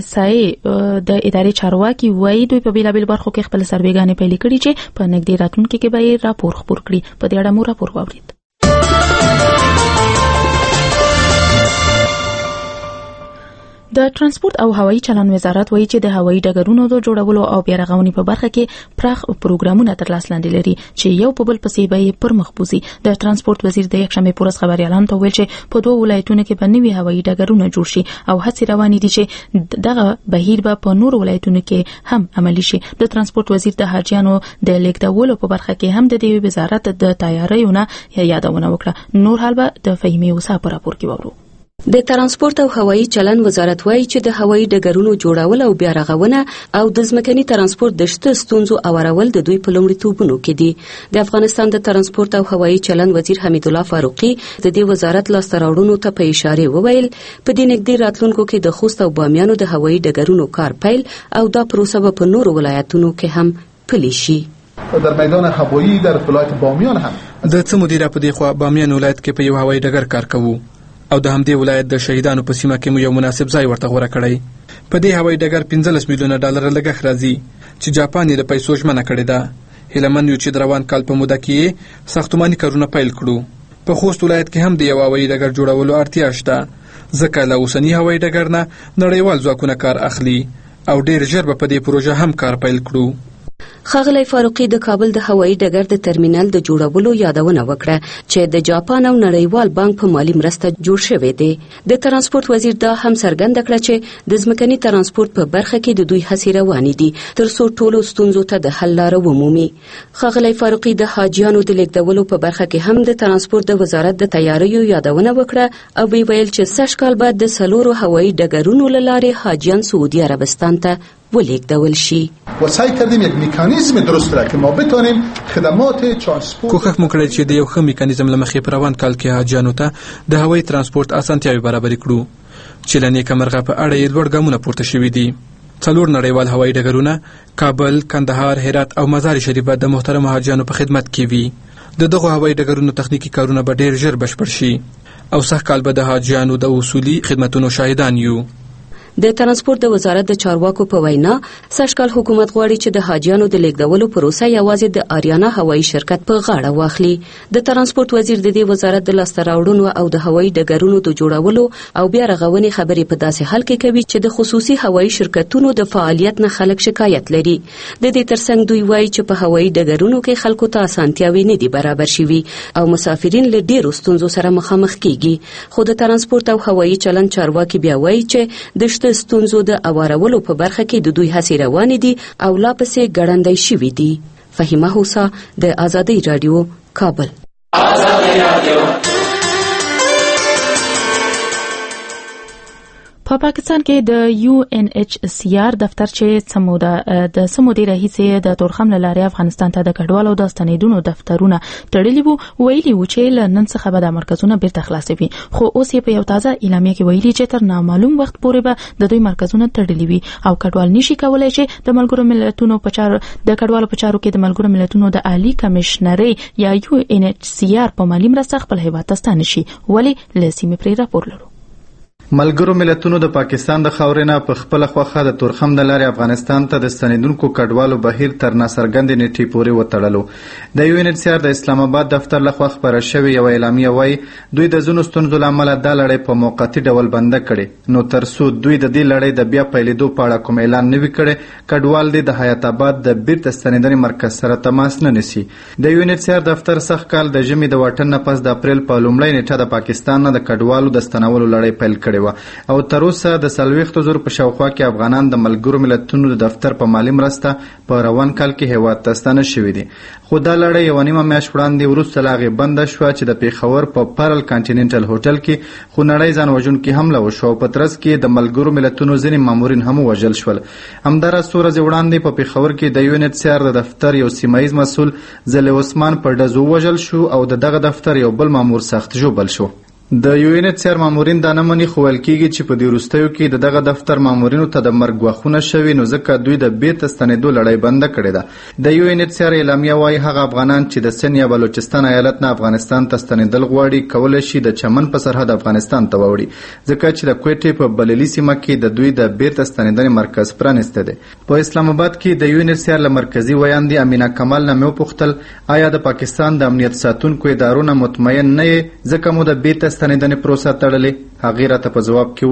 احصایې د ادارې چارواکي وایي دوی په بیلابېلو برخو کې خپل سروېګانې پیل کړي چې په نږدې راتلونکي کې به راپور خپور کړي. په دې اړه مو راپور واورید. د ترانسپورت او هوایي چلند وزارت وایي چې د هوایي ډګرونو د جوړولو او بیا رغونې په برخه کې پراخ پروګرامونه تر لاس لاندې لري چې یو په بل پسې به پر مخ بوزي. د ترانسپورت وزیر د یکشنبه پورس خبريالانو ته ویل چې په دوه ولایتونو کې به نوي هوایي ډګرونه جوړ شي او هڅې روانې دي چې دغه بهیر به په نور ولایتونو کې هم عملي شي. د ترانسپورت وزیر د حاجیانو د لیږدولو په برخه کې هم د دې وزارت د تیاریو نه یادونه وکړه. نور حال به د فهمي وسا په راپور کې وورو. د ترانسپورت او هوایي چلند وزارت وایي چې د هوایي ډګرونو جوړول او بیا رغونه او د ځمکني ترانسپورت د شته ستونزو اورول د دوی په لومړیتوبونو کې دي. د افغانستان د ترانسپورت او هوایي چلند وزیر حمید الله فاروقي د دې وزارت لاسته راوړنو ته په اشاره وویل په دې نږدې راتلونکو کې د خوست او بامیانو د هوایي ډګرونو کار پیل او دا پروسه په نورو ولایتونو کې هم پلی شي. در میدان هوایی در ولایت بامیان هم د څه مدیره په دی خو بامیان ولایت کې په یو هوایي ډګر کار کوو او د همدې ولایت د شهیدانو په سیمه کې مو یو مناسب ځای ورته غوړه کړی. په دې هوایي ډګر 15 میلیونه ډالر لګښت راځي چې جاپان یې د پیسو ژمنه کړې ده. هیلمن یو چې د روان کال په موده کې ساختماني کارونه پیل کړو. په خوست ولایت کې هم د یو هوایي ډګر جوړولو اړتیا شته ځکه له اوسنی هوایي ډګر نه نړیوال ځواکونه کار اخلي او ډیر ژر به په دې پروژه هم کار پیل کړو. ښاغلی فاروقي د کابل د هوایي ډګر د ترمینل د جوړولو یادونه وکړه چې د جاپان او نړیوال بانک په مالی مرسته جوړ شوی دی. د ترانسپورت وزیر دا هم څرګنده کړه چې د ځمکني ترانسپورت په برخه کې د دوی هڅې روانې دي ترڅو ټولو ستونزو ته د حل لاره ومومي. ښاغلی فاروقي د حاجیانو د لیږدولو په برخه کې هم د ترانسپورت د وزارت د تیاریو یادونه وکړه او ویل چې سږ کال بعد د 4 هوایي ډګرونو له لارې حاجیان سعودي عربستان ته ولیږدول شي. و سعی کردیم یک مکانیزم درست را که ما بتونیم خدمات ترانسپورت کوښښ مو کړی چې د یو ښه میکانیزم له مخې په روان کال کې حاجیانو ته د هوایي ترانسپورت اسانتیاوې برابرې کړو چې له نیکمرغه په اړه یې لوړ ګامونه پورته شوي دي. 4 نړیوال هوایي ډګرونه کابل، کندهار، هرات او مزار شریف د محترم حاجیانو په خدمت کې وي. د دغه هوایي ډګرونو تخنیکی کارونه به ډیر ژر بشپړ شي او سږ کال به د حاجیانو د اصولي خدمتونو شاهدان یو. د ترانسپورت د وزارت د چارواکو په وینا سږ کال حکومت غواړي چې د حاجیانو د لیږدولو پروسه یوازې د آریانا هوایي شرکت په غاړه واخلي. د ترانسپورت وزیر د دې وزارت د لاسته راوړنو او د هوایي ډګرونو د جوړولو او بیا رغونې خبرې په داسې حال کې کوي چې د خصوصي هوایي شرکتونو د فعالیت نه خلک شکایت لري. د دې ترڅنګ دوی وایي چې په هوایي ډګرونو کې خلکو ته اسانتیاوې نه دي برابر شوي او مسافرین له ډیرو ستونزو سره مخامخ کیږي. خو د ترانسپورت او هوایي چلند چارواکي بیا وایي چې د ستونزو د اوارولو په برخه کې د دوی هڅې روانې دي او لا پسې ګړندۍ شوي دي. فهیمه هوسا د آزادۍ رادیو کابل. په پاکستان کې د UNHCR دفتر چې د سمودي رئیسې د تورخم لارې افغانستان ته د کډوالو د ستنیدونو دفترونه تړلي وو ویلي و چې لنن څخه به د مرکزونه بیرته خلاصوي خو اوس یې په یو تازه اعلامیه کې ویلي چې تر نامعلوم وخت پورې به د دوی مرکزونه تړلي وي او کډوال نشي کولای چې د ملګرو ملتونو په چارو د کډوالو په چارو کې د ملګرو ملتونو د عالی کمشنري یا UNHCR په مالی مرسته خپل هیواد ته ستانه شي. ولی لسیمه پرې راپور لرو. ملګرو ملتونو د پاکستان د خاورینه په خپل خوخه د تورخم د لارې افغانستان ته د ستنیدونکو کډوالو بهیر تر ناڅرګند نیټې پورې وتړلو. د UNHCR د اسلام آباد دفتر لخوا خبره شوې یو اعلامیه وایي دوی د ځینو ستونزو له امله دا لړۍ په موقتي ډول بنده کړې نو تر څو دوی د دې لړۍ د بیا پیلېدو په اړه کوم اعلان نه وي کړی کډوال دې د حیات آباد د بیرته ستنیدنې مرکز سره تماس نه نیسي. د UNHCR دفتر سږ کال د ژمي د واټن نه پس د اپریل په لومړۍ نیټه د پاکستان نه د کډوالو د ستنولو لړۍ پیل کړې او تر اوسه د 40,000 په شاوخوا کې افغانان د ملګرو ملتونو د دفتر په مالی مرسته په روان کال کې هیواد ته ستانه شوي دي. خو دا لړۍ یوه نیمه میاشت وړاندې وروسته له هغې بنده شوه چې د پیښور په پرل کانټیننټل هوټل کې خونړۍ ځان وژونکې حمله وشوه او په ترڅ کې د ملګرو ملتونو ځینې مامورین هم ووژل شول. همداراز څو ورځې وړاندې په پیښور کې د UNHCR د دفتر یو سیمه ییز مسؤل ضلع عثمان په ډزو ووژل شو او د دغه دفتر یو بل مامور سخت ژوبل شو. د UNHCR مامورین دا نه مني خو ویل کېږي چې په دې وروستیو کې د دغه دفتر مامورینو ته د مرګ ګواښونه شوي نو ځکه دوی د بیرته ستنېدو لړۍ بنده کړې ده. د UNHCR اعلامیه وایي هغه افغانان چې د سند یا بلوچستان ایالت نه افغانستان ته ستنېدل غواړي کولی شي د چمن په سرحد افغانستان ته واوړي ځکه چې د کویټې په بللي سیمه کې د دوی د بیرته ستنېدنې مرکز پرانیستی دی. په اسلام آباد کې د UNHCR له مرکزي ویاندې امینا کمال نه مې وپوښتل آیا د پاکستان د امنیت ساتونکو ادارو نه مطمئن نه یې ځکه مو د بیرته ستنېدنې پروسه تړلې؟ هغې راته په جواب کې ویل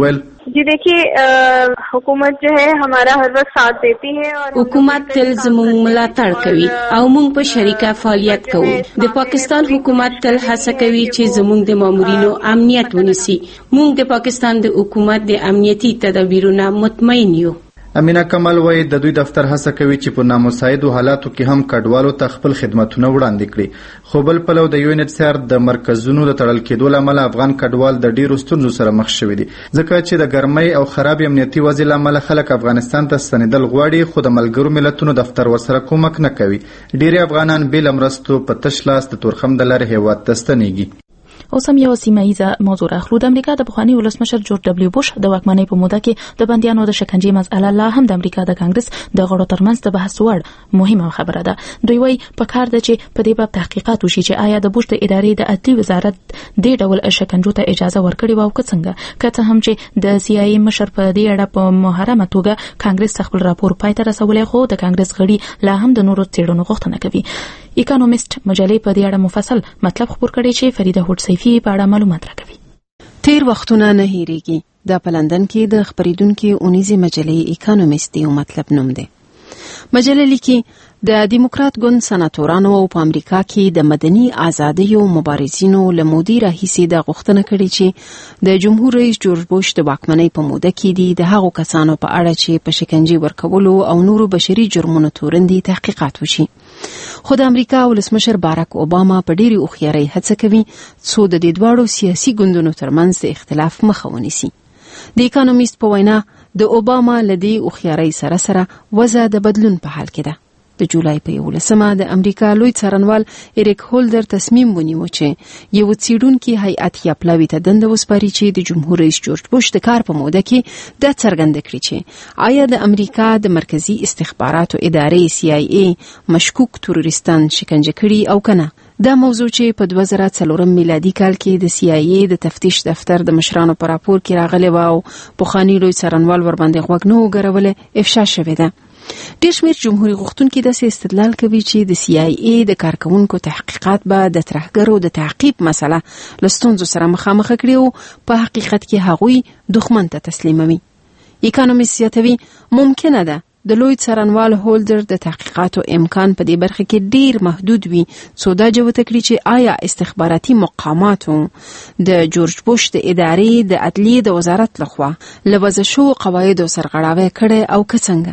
जी देखिए हुकूमत जो है हमारा हर वक्त साथ देती है और हुकूमत تل زموږ ملاتړ کوي او موږ په شریکه فعالیت کوو. د پاکستان حکومت تل هڅه کوي چې زموږ د مامورینو امنیت ونیسي. موږ د پاکستان د حکومت د امنیتي تدابیرونو مطمئن یو. امینه کمال وایي د دوی دفتر هڅه کوي چې په نامساعدو حالاتو کې هم کډوالو ته خپل خدماتونه وړاندې کړي. خو بل پلو د UNHCR د مرکزونو د تړل کېدو له امله افغان کډوال د ډیرو ستونزو سره مخ شوي دي، ځکه چې د ګرمۍ او خراب امنیتي وضع له امله خلک افغانستان ته ستنېدل غواړي، خو د ملګرو ملتونو دفتر ورسره کومک نه کوي. ډیری افغانان بې له مرستو په تش لاس د تورخم د لارې هیواد ته ستنېږي. اوس هم یو سیمه ایزه موضوع راخلو. د امریکا د پخوانی ولسمشر جورج دبلیو بوش د واکمنۍ په موده کې د بندیانو د شکنجې مسأله لا هم د امریکا د کانګرس د غړو ترمنځ د بحث وړ مهمه خبره ده. دوی وايي په کار ده چې په دې باب تحقیقات وشي چې آیا د بوش د ادارې د عدلي وزارت دې ډول شکنجو ته اجازه ورکړي و او که څنګه. کته هم چې د CIA مشر په دې اړه په محرمه توګه کانګرس خپل راپور پای ته رسولای، خو د کانګرس غړي لا هم د نورو څېړنو غوښتنه کوي. اکونومیست مجلې په دې اړه مفصل مطلب خبر کړي چې فریده هوډ سیفی په اړه معلومات راکوي. تیر وختونه نه هېریږي. د لندن کې د خبریدونکو اونیزه مجلې اکونومیست یو مطلب نوم دی. مجله لیکي د دیموکرات ګوند سناتورانو په امریکا کې د مدني ازادیو مبارزینو له مودې راهیسې د غوښتنه کړې چې د جمهور رئیس جورج بوش د واکمنۍ په موده کې د هغو کسانو په اړه چې په شکنجې ورکولو او نورو بشري جرمونو تورن دي تحقیقات وشي. خو د امریکا ولسمشر باراک اوباما په ډېری هوښیارۍ هڅه کوي څو د دې دواړو سیاسي ګوندونو ترمنځ د اختلاف مخه ونیسي. د اکونومیست په وینا د اوباما له دې هوښیارۍ سره سره وضع د بدلون په حال کې ده. د جولای په 11مه د امریکا لوی څارنوال اریک هولډر تصمیم ونیو چې یو څېړونکي هیئت یا پلاوی ته دنده وسپاري چې د جمهور رئیس جورج بوش د کار په موده کې د څرګند کړي چې آیا د امریکا د مرکزی استخباراتو ادارې CIA مشکوک تروریستان شکنجه کړي او کنه. دا موضوع چې په 2004 میلادي کال کې د CIA د تفتیش دفتر د مشرانو پر راپور کې راغلی و او پخوانی لوی څارنوال ورباندې غوږ نه وګرولې افشا شوې ده. ډېر شمېر جمهوریت غوښتونکي داسې استدلال کوي چې د CIA د کارکونکو تحقیقات به د ترهګرو د تعقیب مسله له ستونزو سره مخامخ کړي او په حقیقت کې هغوی دښمن ته تسلیموي. اکونومیست زیاتوي ممکنه ده د لوی څارنوال هولډر د تحقیقاتو امکان په دې برخه کې ډیر محدود وي، څو دا جوته کړي چې آیا استخباراتي مقاماتو د جورج بوش د ادارې د عدلیې د وزارت لخوا له وضع شوو قواعدو سرغړاوی کړي او که څنګه.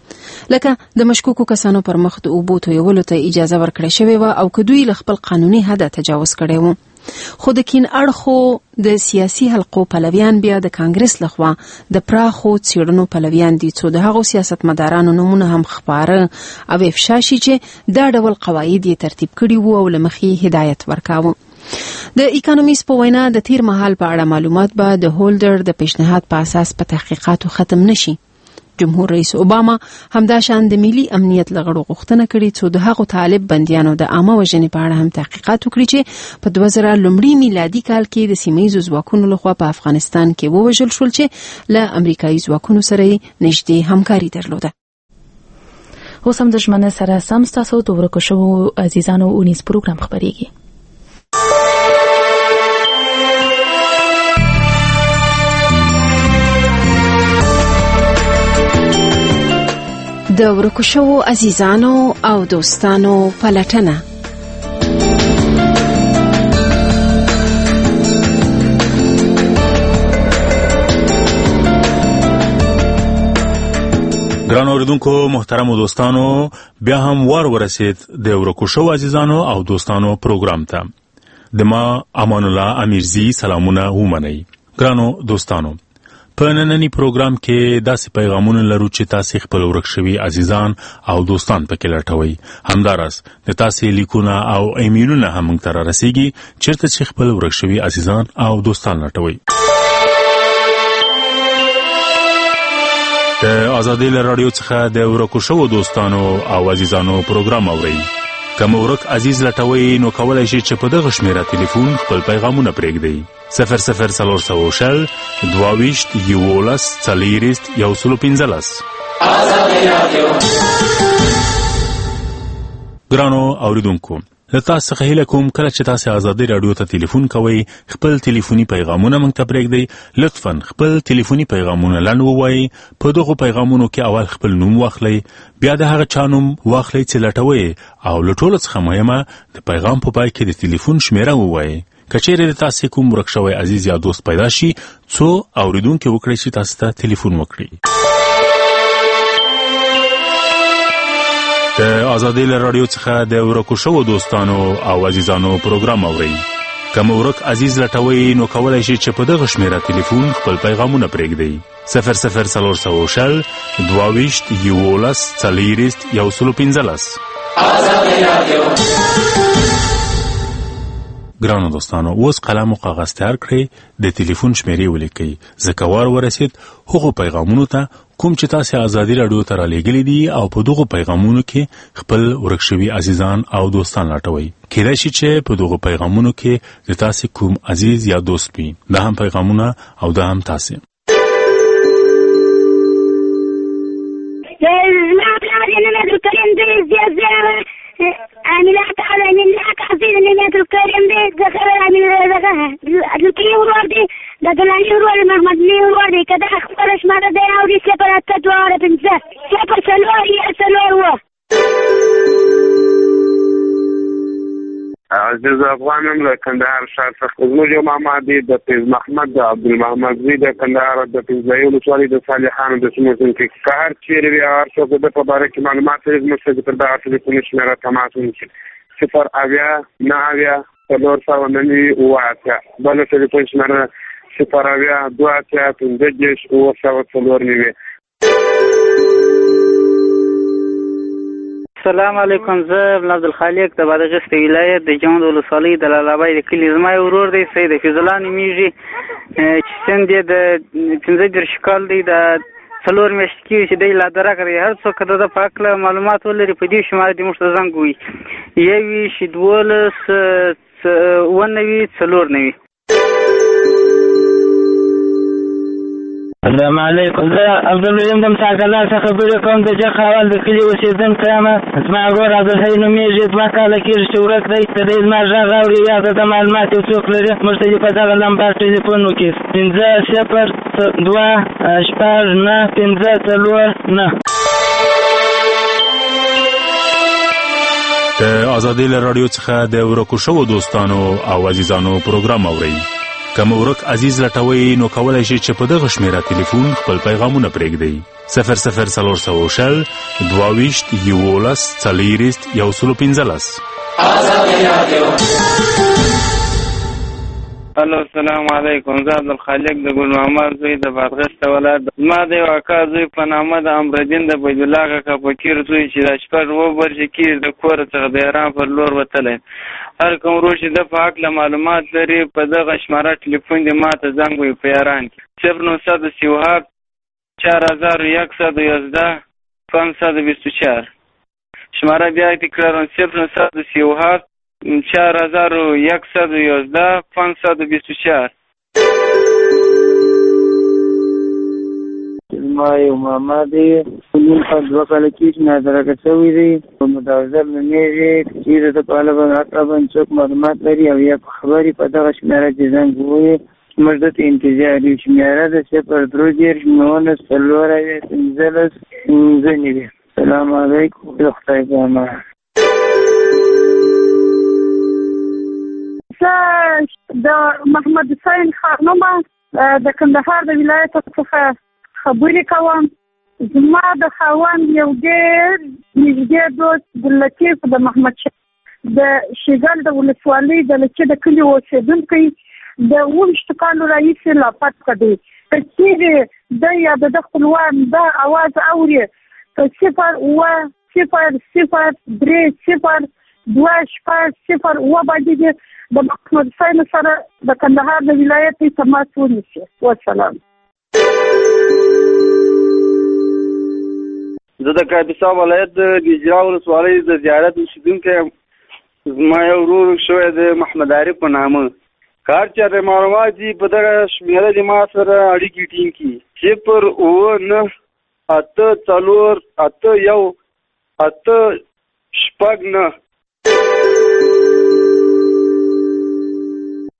لکه د مشکوکو کسانو پر مخ د اوبو تویولو ته اجازه ورکړې شوې و او که دوی له خپل قانوني حده تجاوز کړی و. خو د کین اړخو د سیاسي حلقو پلویان بیا د کانګرس لخوا د پراخو څېړنو پلویان دي، څو د هغو سیاستمدارانو نومونه هم خپاره او افشا شي چې دا ډول قواعد یې ترتیب کړي وو او له مخې هدایت ورکاوه. د اکونومیست په وینا د تیر مهال په اړه معلومات به د هولډر د پیشنهاد په اساس په تحقیقاتو ختم نشي. جمهور رئیس اوباما همداشان د ملي امنیت لغړو غوښتنه کړې څو د هغو طالب بندیانو د عامه وژنې په اړه هم تحقیقات وکړي چې په 2000 میلادي کال کې د سیمه‌ییزو ځواکونو لخوا په افغانستان کې ووژل شول چې له امریکایي ځواکونو سره نږدې همکاري درلوده. اوس هم د ژمنې سره سم ستاسو د ورکو شوو عزیزانو اونیز پروګرام خبرېږي. د ورکو شوو عزیزانو او دوستانو پلټنه. ګران اوریدونکو محترم دوستانو، بیا هم وار ورسید د ورکو شوو عزیزانو او دوستانو پروګرام ته. د ما امان الله امیرزی سلامونه ومنئ. ګرانو دوستانو، په نننی پروګرام کې داسې پیغامونه لرو چې تاسو خپل ورک شوي عزیزان او دوستان پکې لټوي. همداراز د تاسو لیکونه او ایمیلونه هم موږ ته رسیږي چیرته چې خپل ورک شوي عزیزان او دوستان لټوي. د آزادۍ رادیو څخه د ورکو شوو دوستانو او عزیزانو پروګرام اورئ. کوم ورک عزیز لټوي نو کولای شي چې په دغه شمیره ټلیفون خپل پیغامونه پرېږدئ. 0040 22 11 40 115. آزادۍ رادیو. ګرانو اوریدونکو، له تاسو څخه هیله کوم کله چې تاسو ازادي رادیو ته ټلیفون کوئ خپل ټلیفوني پیغامونه موږ ته پرېږدئ. لطفا خپل ټلیفوني پیغامونه لنډ ووایئ. په دغو پیغامونو کې اول خپل نوم واخلئ، بیا د هغه چا نوم واخلئ چې لټوئ، او له ټولو څخه مهمه د پیغام په پای کې د ټلیفون شمیره ووایئ. که چیرې د تاسو کوم ورک شوی عزیز یا دوست پیدا شي، څو اوریدونکي وکړئ چې تاسو ته ټلیفون وکړي. د آزادۍ رادیو څخه د ورکو شوو دوستانو او عزیزانو پروګرام اورئ. که مو ورک عزیز لټوئ نو کولی شئ چې په دغه شمیره ټلیفون خپل پیغامونه پرېږدئ. 00400 22 11 115. آزادۍ رادیو. ګرانو دوستانو، اوس قلم او کاغذ تیار کړئ، د ټلیفون شمیرې ولیکئ. ځکه وار ورسید هغو پیغامونو ته کوم چې تاسو آزادۍ رادیو ته رالیږلي دي، او په دغو پیغامونو کې خپل ورک شوي عزیزان او دوستان لټوئ. کیدای شي چې په دغو پیغامونو کې د تاسو کوم عزیز یا دوست وي. دا هم پیغامونه او دا هم تاسو. عاملات على منك عزيز النبي الكريم دي ذكر من الكي وردي دغلاني ورد محمد لي وردي كذا اخبرش ما ده اوري سفرات تدوار بنزه سفر سلوى عزیز افغانم له کندهار ښار څخه زموږ یو ماما دی د فیض محمد د عبدالمحمد زوی د کندهار د فیضایي ولسوالۍ د صالحانو د سیمو کې که هر چیرې وي هر څوک د په باره کې معلومات لري زموږ څخه پر دغه ټلیفوني شمېره تماس ونیسي 080 بله ټلیفون شمېره 080 السلام علیکم. زه عبدالخالق د بادغیس ولایت د جوند ولسوالۍ د لالابای د کلي زما ورور دی سید فیض الله نومیږي چې سن دی د 15 کال دی د 4 میاشتې کېږي چې دی لا درک دی. هر څوک د په هکله معلومات ولري په دې شماره دې موږ ته زنګ ووایي 12 السلام علیکم. زه عبدالرحیم د مساکله څخه خبرې کوم. د جخ اول د کلي اوسېدونکی یم. زما ورور عبدالحی نومیږي. 2 کاله کېږي چې ورک دی. د دی زما غږ اوري یا د معلومات یو څوک لري موږ ته دې په دغه لمبر ټلیفون وکړي 50 2 6 9 د آزادۍ رادیو څخه د ورکو شوو دوستانو او عزیزانو پروګرام اورئ. که مو ورک عزیز لټوئ نو کولی شئ چې په دغه شمیره ټلیفون خپل پیغامونه پرېږدئ. 00400 22 11 115. آزادۍ رادیو. السلام علیکم. زه عبدالخالق د ګل محمد زوی د بادغیس ولایت. زما د یو اکا زوی په نامه د امردین د بیدالله کاکا فقیر زوی چې د شپږ برجې کې د کور څخه د ایران پر لور وتلی. هر کوم ورور چې د په هکله معلومات لري په دغه شماره ټلیفون دې ما ته زنګ ووایي په ایران کې 0937 4111 524. شماره بیا تکرارم 0937 4111 524. ما یو ماما دی نن په 2 کاله کې نادرکه شوی دی متوازر نمیږي چې د په اړه باندې څوک معلومات لري او یا خبري په دغه شمیره کې زنګ ووایي موږ د انتظار یو شمیره د 0 السلام علیکم خدای پامان. د محمد حسین خانومه د کندهار د ولایت څخه خبرې کوم. زما د خاوند یو ډېر نږدې دوست د لطیف د محمد د شیګل د ولسوالۍ د لچې د کلي اوسېدونکی د 20 کالو راهیسې لاپت کړی. که چیرې د یا د خپلوان دا اواز اوري که 0-0-3-0-2-0 باندې د محمد حسین سره د کندهار د ولایت تماس ونیسي. والسلام. زه د کاپیسا ولایت د اجرا ولسوالۍ د زیارت اوسېدونکی یم. زما یو ورور شوی د محمد عارف په نامه. که هر چا د معلومات دي په دغه شمېره دې ما سره اړیکې ټینګ کړي 0-9-8-4-8-1-8-6-9.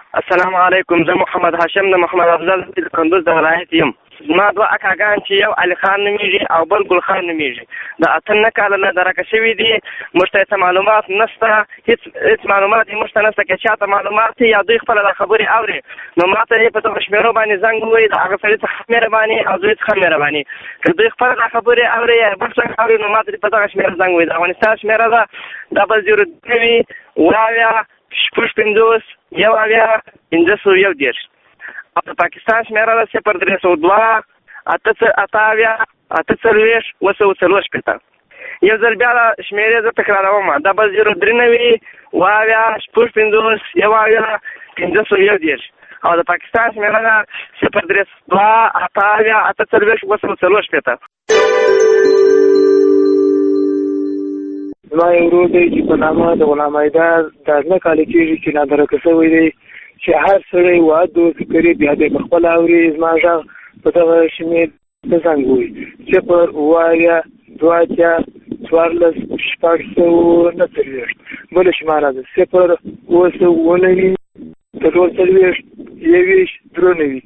السلام علیکم. زه محمد هاشم د محمد افضل د کندوز د ولایت یم. ما دوه اکاګان چې یو علي خان نومیږي او بل ګل خان نومیږي، د 98 کاله نه درکه شوي دي. موږ ته معلومات نشته، هیڅ معلومات یې موږ ته نشته. که چاته معلومات یا دوی خپله دا خبرې اوري نو ما ته یې په دغه شمېرو باندې زنګ ووایي، د هغه سړي څخه مهرباني او دوی څخه مهرباني. که دوی خپله دا خبرې اوري یا بل څوک اوري نو ما ته په دغه شمېره زنګ ووایي. د افغانستان شمېره ده 00 50 501 او د پاکستان شمېره ده 0302 828 یو ځل بیا شمېرې زه تکراروم 0039 501 او د پاکستان شمېره ده 0302 828 زما یو ورور دی چې په نامه د غلام حیدر د 18 کاله کېږي چې نادرکه شوی دی، چې هر سړی واده فکري بیا د خپل اوري. زما غږ په دغه شمېر د زنګ وي 0 بل شماره ده 0 اوسه 9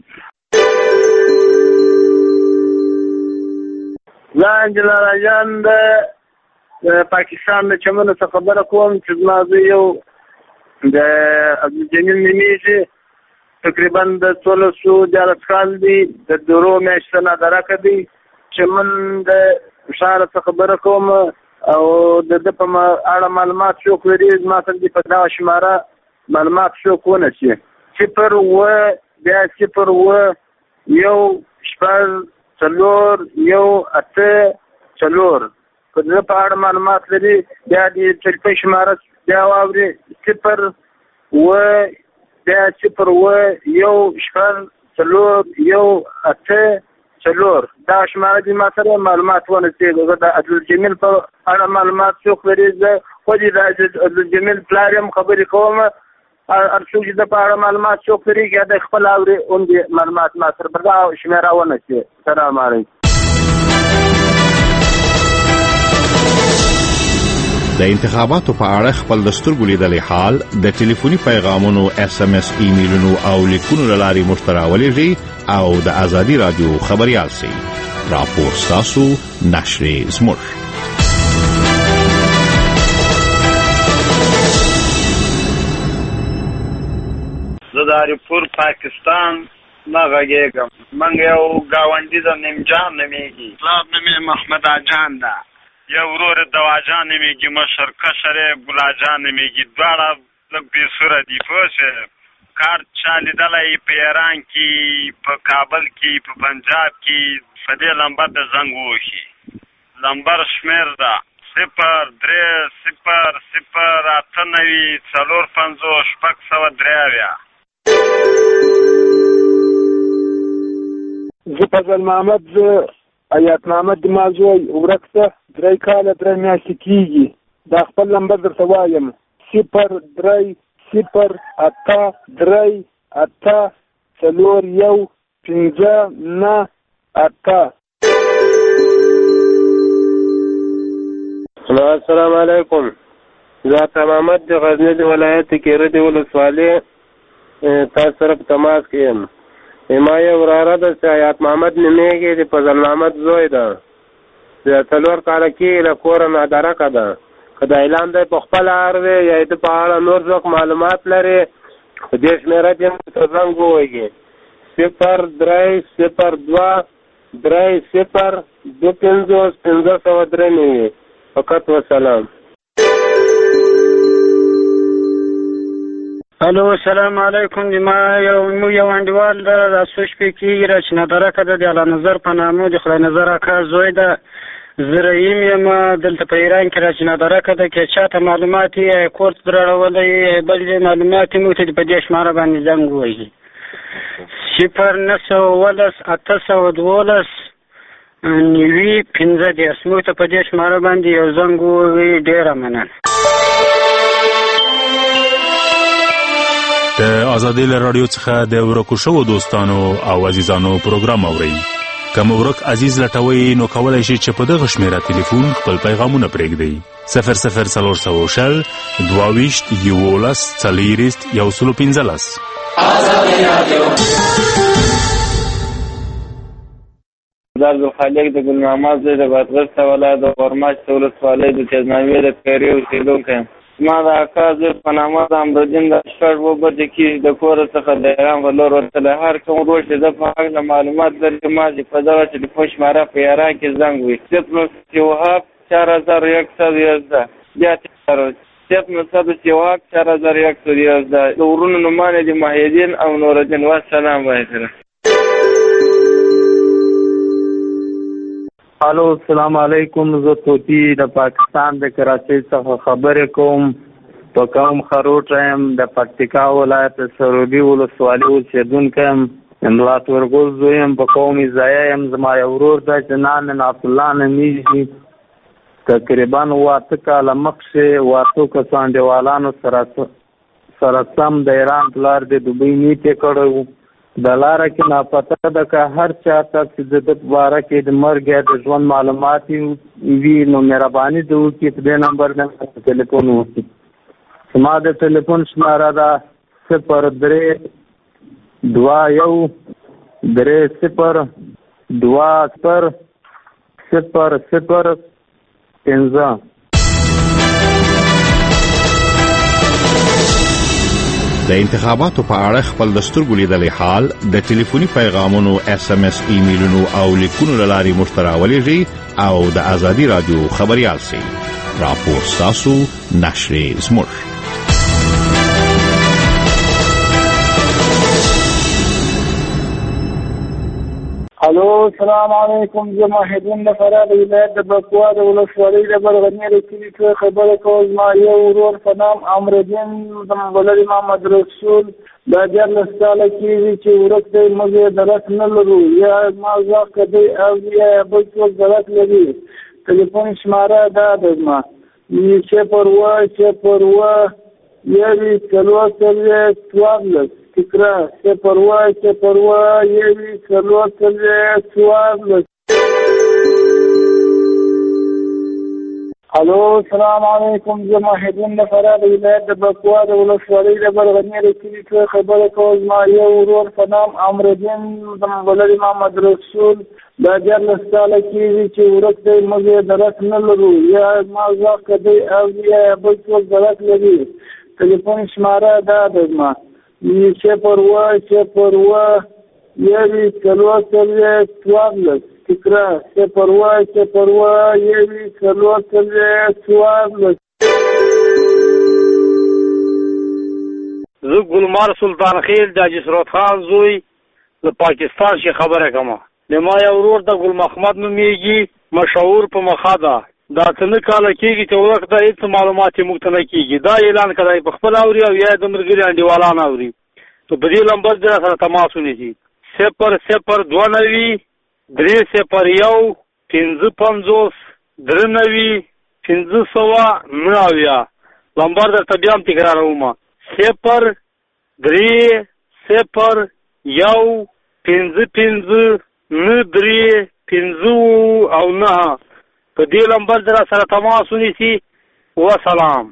زه انجلا راجان د پاکستان د چمنو څخه خبره کوم چې زما زوی یو د عبدالجمیل نومیږي، تقریبا د 16 کال دی، د درو میاشتو نه درکه دی. چمن د ښار څخه خبره کوم او د په اړه معلومات څوک لري زما سره په دغه شماره معلومات څوک ونه شي 0 بیا 0 یو شپږ 4 8 په دې په اړه معلومات لري بیا د ټلیفون شماره بیا واوري 0 بیا 0 یو شپږ 4 دا شماره دې ما سره معلومات ونه شي. د عبدالجمیل په اړه معلومات څوک لري زه خو دې د عبدالجمیل پلار یم خبرې کوم. هر څوک چې د په اړه معلومات څوک لري یا د خپل اوري اون دې معلومات ما سره په دا شماره ونه شي. سلام علیکم. د انتخاباتو په اړه خپل د سترګو لیدلې حال د ټلیفوني پیغامونو SMS ایمیلونو او لیکونو لارې مشتراولېږي او د ازادي رادیو خبريال سي راپور تاسو نشر زموږ زدارپور پاکستان ما غږیږم. منګ یو گاونډي د نمجان نمیږي، پلار نمی محمد اجان ده، یو ورور دواجان نمیږي، مشر کشر ګلاجان نمیږي. دواړه لږ بېسوره دي پوه شوې. کار چا لیدلی په ایران کې، په کابل کې، په پنجاب کې په دې لمبر د زنګ ووهي. لمبر شمېر ده 030089450 زه فضل محمد ایات محمد د مازوی ورکته 3 کاله 3 میاشتې کېږي. دا خپل نمبر درته وایم 030 848 السلام علیکم. زه محمد د غزنی د ولایت کې ردی ولسوالۍ تاسو سره په تماس کې یم. ما یو وراره ده چې حیات محمد نومیږي، د فضل محمد زوی ده، د 4 کاله کې له کوره نادرکه ده. که د اعلان دی په خپل اړ وي یا د په اړه نور څوک معلومات لري په دې شمېره کې ته زنګ ووهي 030252503 فقط وسلام. الو السلام علیکم. ما یو انډیوال د سوچ پکې را چې نادرکه ده د اعلی نظر په نامه د خدای نظر اکا زوی ده. زرعیم یم دلته په ایران کې را چې نادرکه ده. که چاته معلومات یې کورت دراړولی بل معلومات یې موږ ته په دې شماره باندې زنګ ووهي 0901812 موږ ته په دې شماره باندې یو زنګ ووهي. ډېره مننه. د ازادي رادیو څخه د ورکو شوو دوستانو او عزیزانو پروګرام اورئ. کوم ورک عزیز لټوي نو کولای شي چې په دغه شمیره ټلیفون خپل پیغامونه پرېږدئ 00400 22 11 40 115 آزادی رادیو عبدالخالق د ګل محمد زوی د بادغیس ولایت د غورماچ ولسوالۍ د تیزنامې د پیري اوسېدونکی یم. زما د اکا زوی په نامه د امرالدین د شپږ اووه بجې کېږي د کوره څخه د ایران په لور وتلی. هر کوم ورور چې ده په هکله معلومات لري ما چې په دغه ټلیفون شماره په ایران کې زنګ وي 090474111 بیا 090474111 د ورونو نومانې دي محیدین او نورالدین. والسلام علیکم. الو السلام علیکم. زه طوطي د پاکستان د کراچۍ څخه خبرې کوم. په قوم خروټ یم د پکتیکا ولایت سروبي ولسوالۍ اوسېدونکی یم. املا تورګل زوی یم. په قوم ځایه یم. زما یو ورور دی چې نام یې نعتالله نومیږي. تقریبا 8 کاله مخکې 8 کسو انډیوالانو سره سم د ایران په لار د دوبۍ نیټې کړی و. د لاره کې ناپته ده که هر چا ته چې د ده په باره کې د مرګ یا د ژوند معلومات وي نو مهرباني دې وکړي په دې نمبر نه تلیفون وکړي. زما د تلیفون شماره ده 03-20-20-00-5. د انتخاباتو په اړه خپل د سترګو لیدلي حال د ټلیفوني پیغامونو SMS ایمیلونو او لیکونو له لارې موږ ته راولېږئ او د ازادي راډیو خبریال سئ. راپور ستاسو، نشرې زموږ. الو السلام علیکم. زه محیدین د فراه د ولایت د بکوا د ولسوالۍ د برغني د کلي څخه خبره کوم. زما یو ورور په نام امرالدین د مولوي محمد رسول دا 14 کاله کېږي چې ورک دی. موږ یې درک نه لرو یا ما ځواک دی او یا بل څوک درک لري. تلیفون شماره دا ده زما 0-1-0-1-14 تکرار 0-1-0-1-14. الو السلام علیکم. زه محیدین د فراه د ولایت د بکوا د ولسوالۍ د برغني د کلي څخه خبره کوم. زما یو ورور په نام امرالدین د مولوي محمد رسول دا 14 کاله کېږي چې ورک دی. موږ یې درک نه لرو یا ما ځواک دی او یا بل څوک درک لري. تلیفون شماره دا ده زما 0-1-0-1-14 تکرار 0-1-0-1-14. زه ګلمار سلطان خیل د جسرت خان زوی د پاکستان شي خبره کوم. د ما یو ورور د ګل محمد نومیږي مشهور په مخه ده. دا څنګه کال کېږي چې ورک دا هیڅ معلومات موږ ته نه کېږي. دا اعلان کړی په خپل اوري او یا د مرګري انډیوالان اوري. تو په دې نمبر سره تماس ونیسي 0-0-2-3-0-5-5-500-9 نمبر درته بیا هم تکراروم 0-3-0-1-5-5-9 په دې نمبر سره تماس ونیسي. وسلام.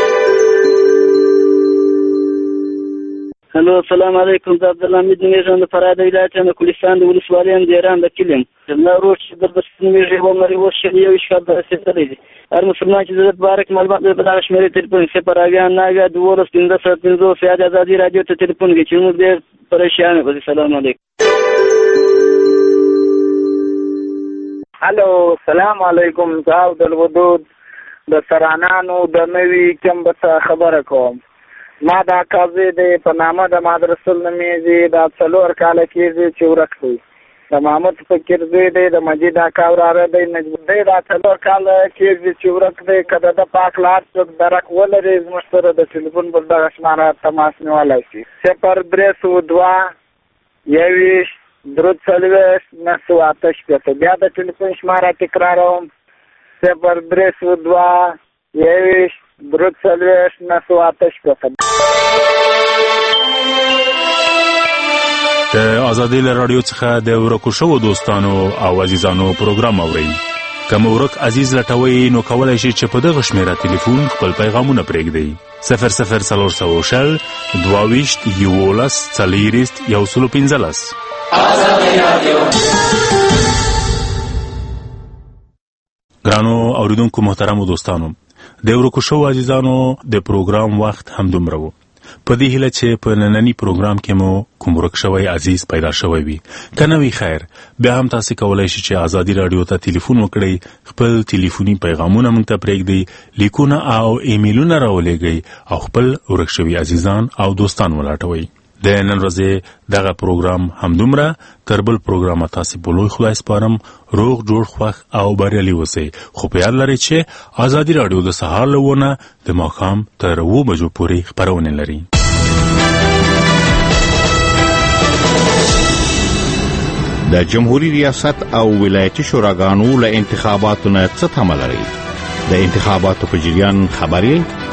الو السلام علیکم. زه عبدالحمید نومیږم د فراه د ولایت د کوهستان د ولسوالۍ د ایران د کلي یم. زما ورور چې د نومیږي عمر یې اوس شل یو کال رسېدلی دی. هر مسلمان چې د ده په باره کې معلومات لري په دغه شمېرې تلیفون 0-9-12-15 یا د ازادي راډیو ته تلیفون کوي چې موږ ډېر پریشان یو. السلام علیکم. الو السلام علیکم. زه عبدالودود د سرانانو د نوي کمبه څخه خبره کوم. ما دا قاضي دی په نامه د مدرسل نومیږي. دا 4 کاله کېږي چې ورک دی. د محمود فکر زوی دی. د مجید اکا وراره دی. نجم دی. دا 4 کاله کېږي چې ورک دی. که د ده پاک لار څوک درک ولري زموږ سره د ټلیفون پر دغه شماره تماس نیولی شي 0-3-2-21-9-8. بیا د ټلیفون شماره تکراروم 0-3-2-21-9-8. د ازادي رادیو څخه د ورکو شوو دوستانو او عزیزانو پروګرام اورئ. کوم ورک عزیز لټوي نو کولای شي چې په دغه شمیره ټلیفون خپل پیغامونه پرېږدي 00300 22 11 40 115. ګرانو اوریدونکو محترمو دوستانو، د ورکو شو عزیزانو د پروګرام وخت هم دومره و. په دې هیله چې په نننی پروګرام کې مو کوم ورک شوی عزیز پیدا شوی وي، کنه وی خیر بیا هم تاسو کولای شئ چې آزادي رادیو ته ټلیفون وکړئ، خپل ټلیفوني پیغامونه موږ ته پرېږدئ، لیکونه او ایمیلونه راولېږئ او خپل ورک شوي عزیزان او دوستان ولاټوئ. د نن ورځې دغه پروګرام همدومره. تر بل پروګرامه تاسې په لوی خدای سپارم، روغ جوړ خوښ او بریالي اوسئ. خو په یاد لرئ چې آزادي راډیو د سهار له 9 د ماښام تر 7 بجو پورې خپرونې لري. د جمهوریت ریاست او ولایتي شوراګانو له انتخاباتو نه څه تمه لري؟ د انتخاباتو په جریان خبرې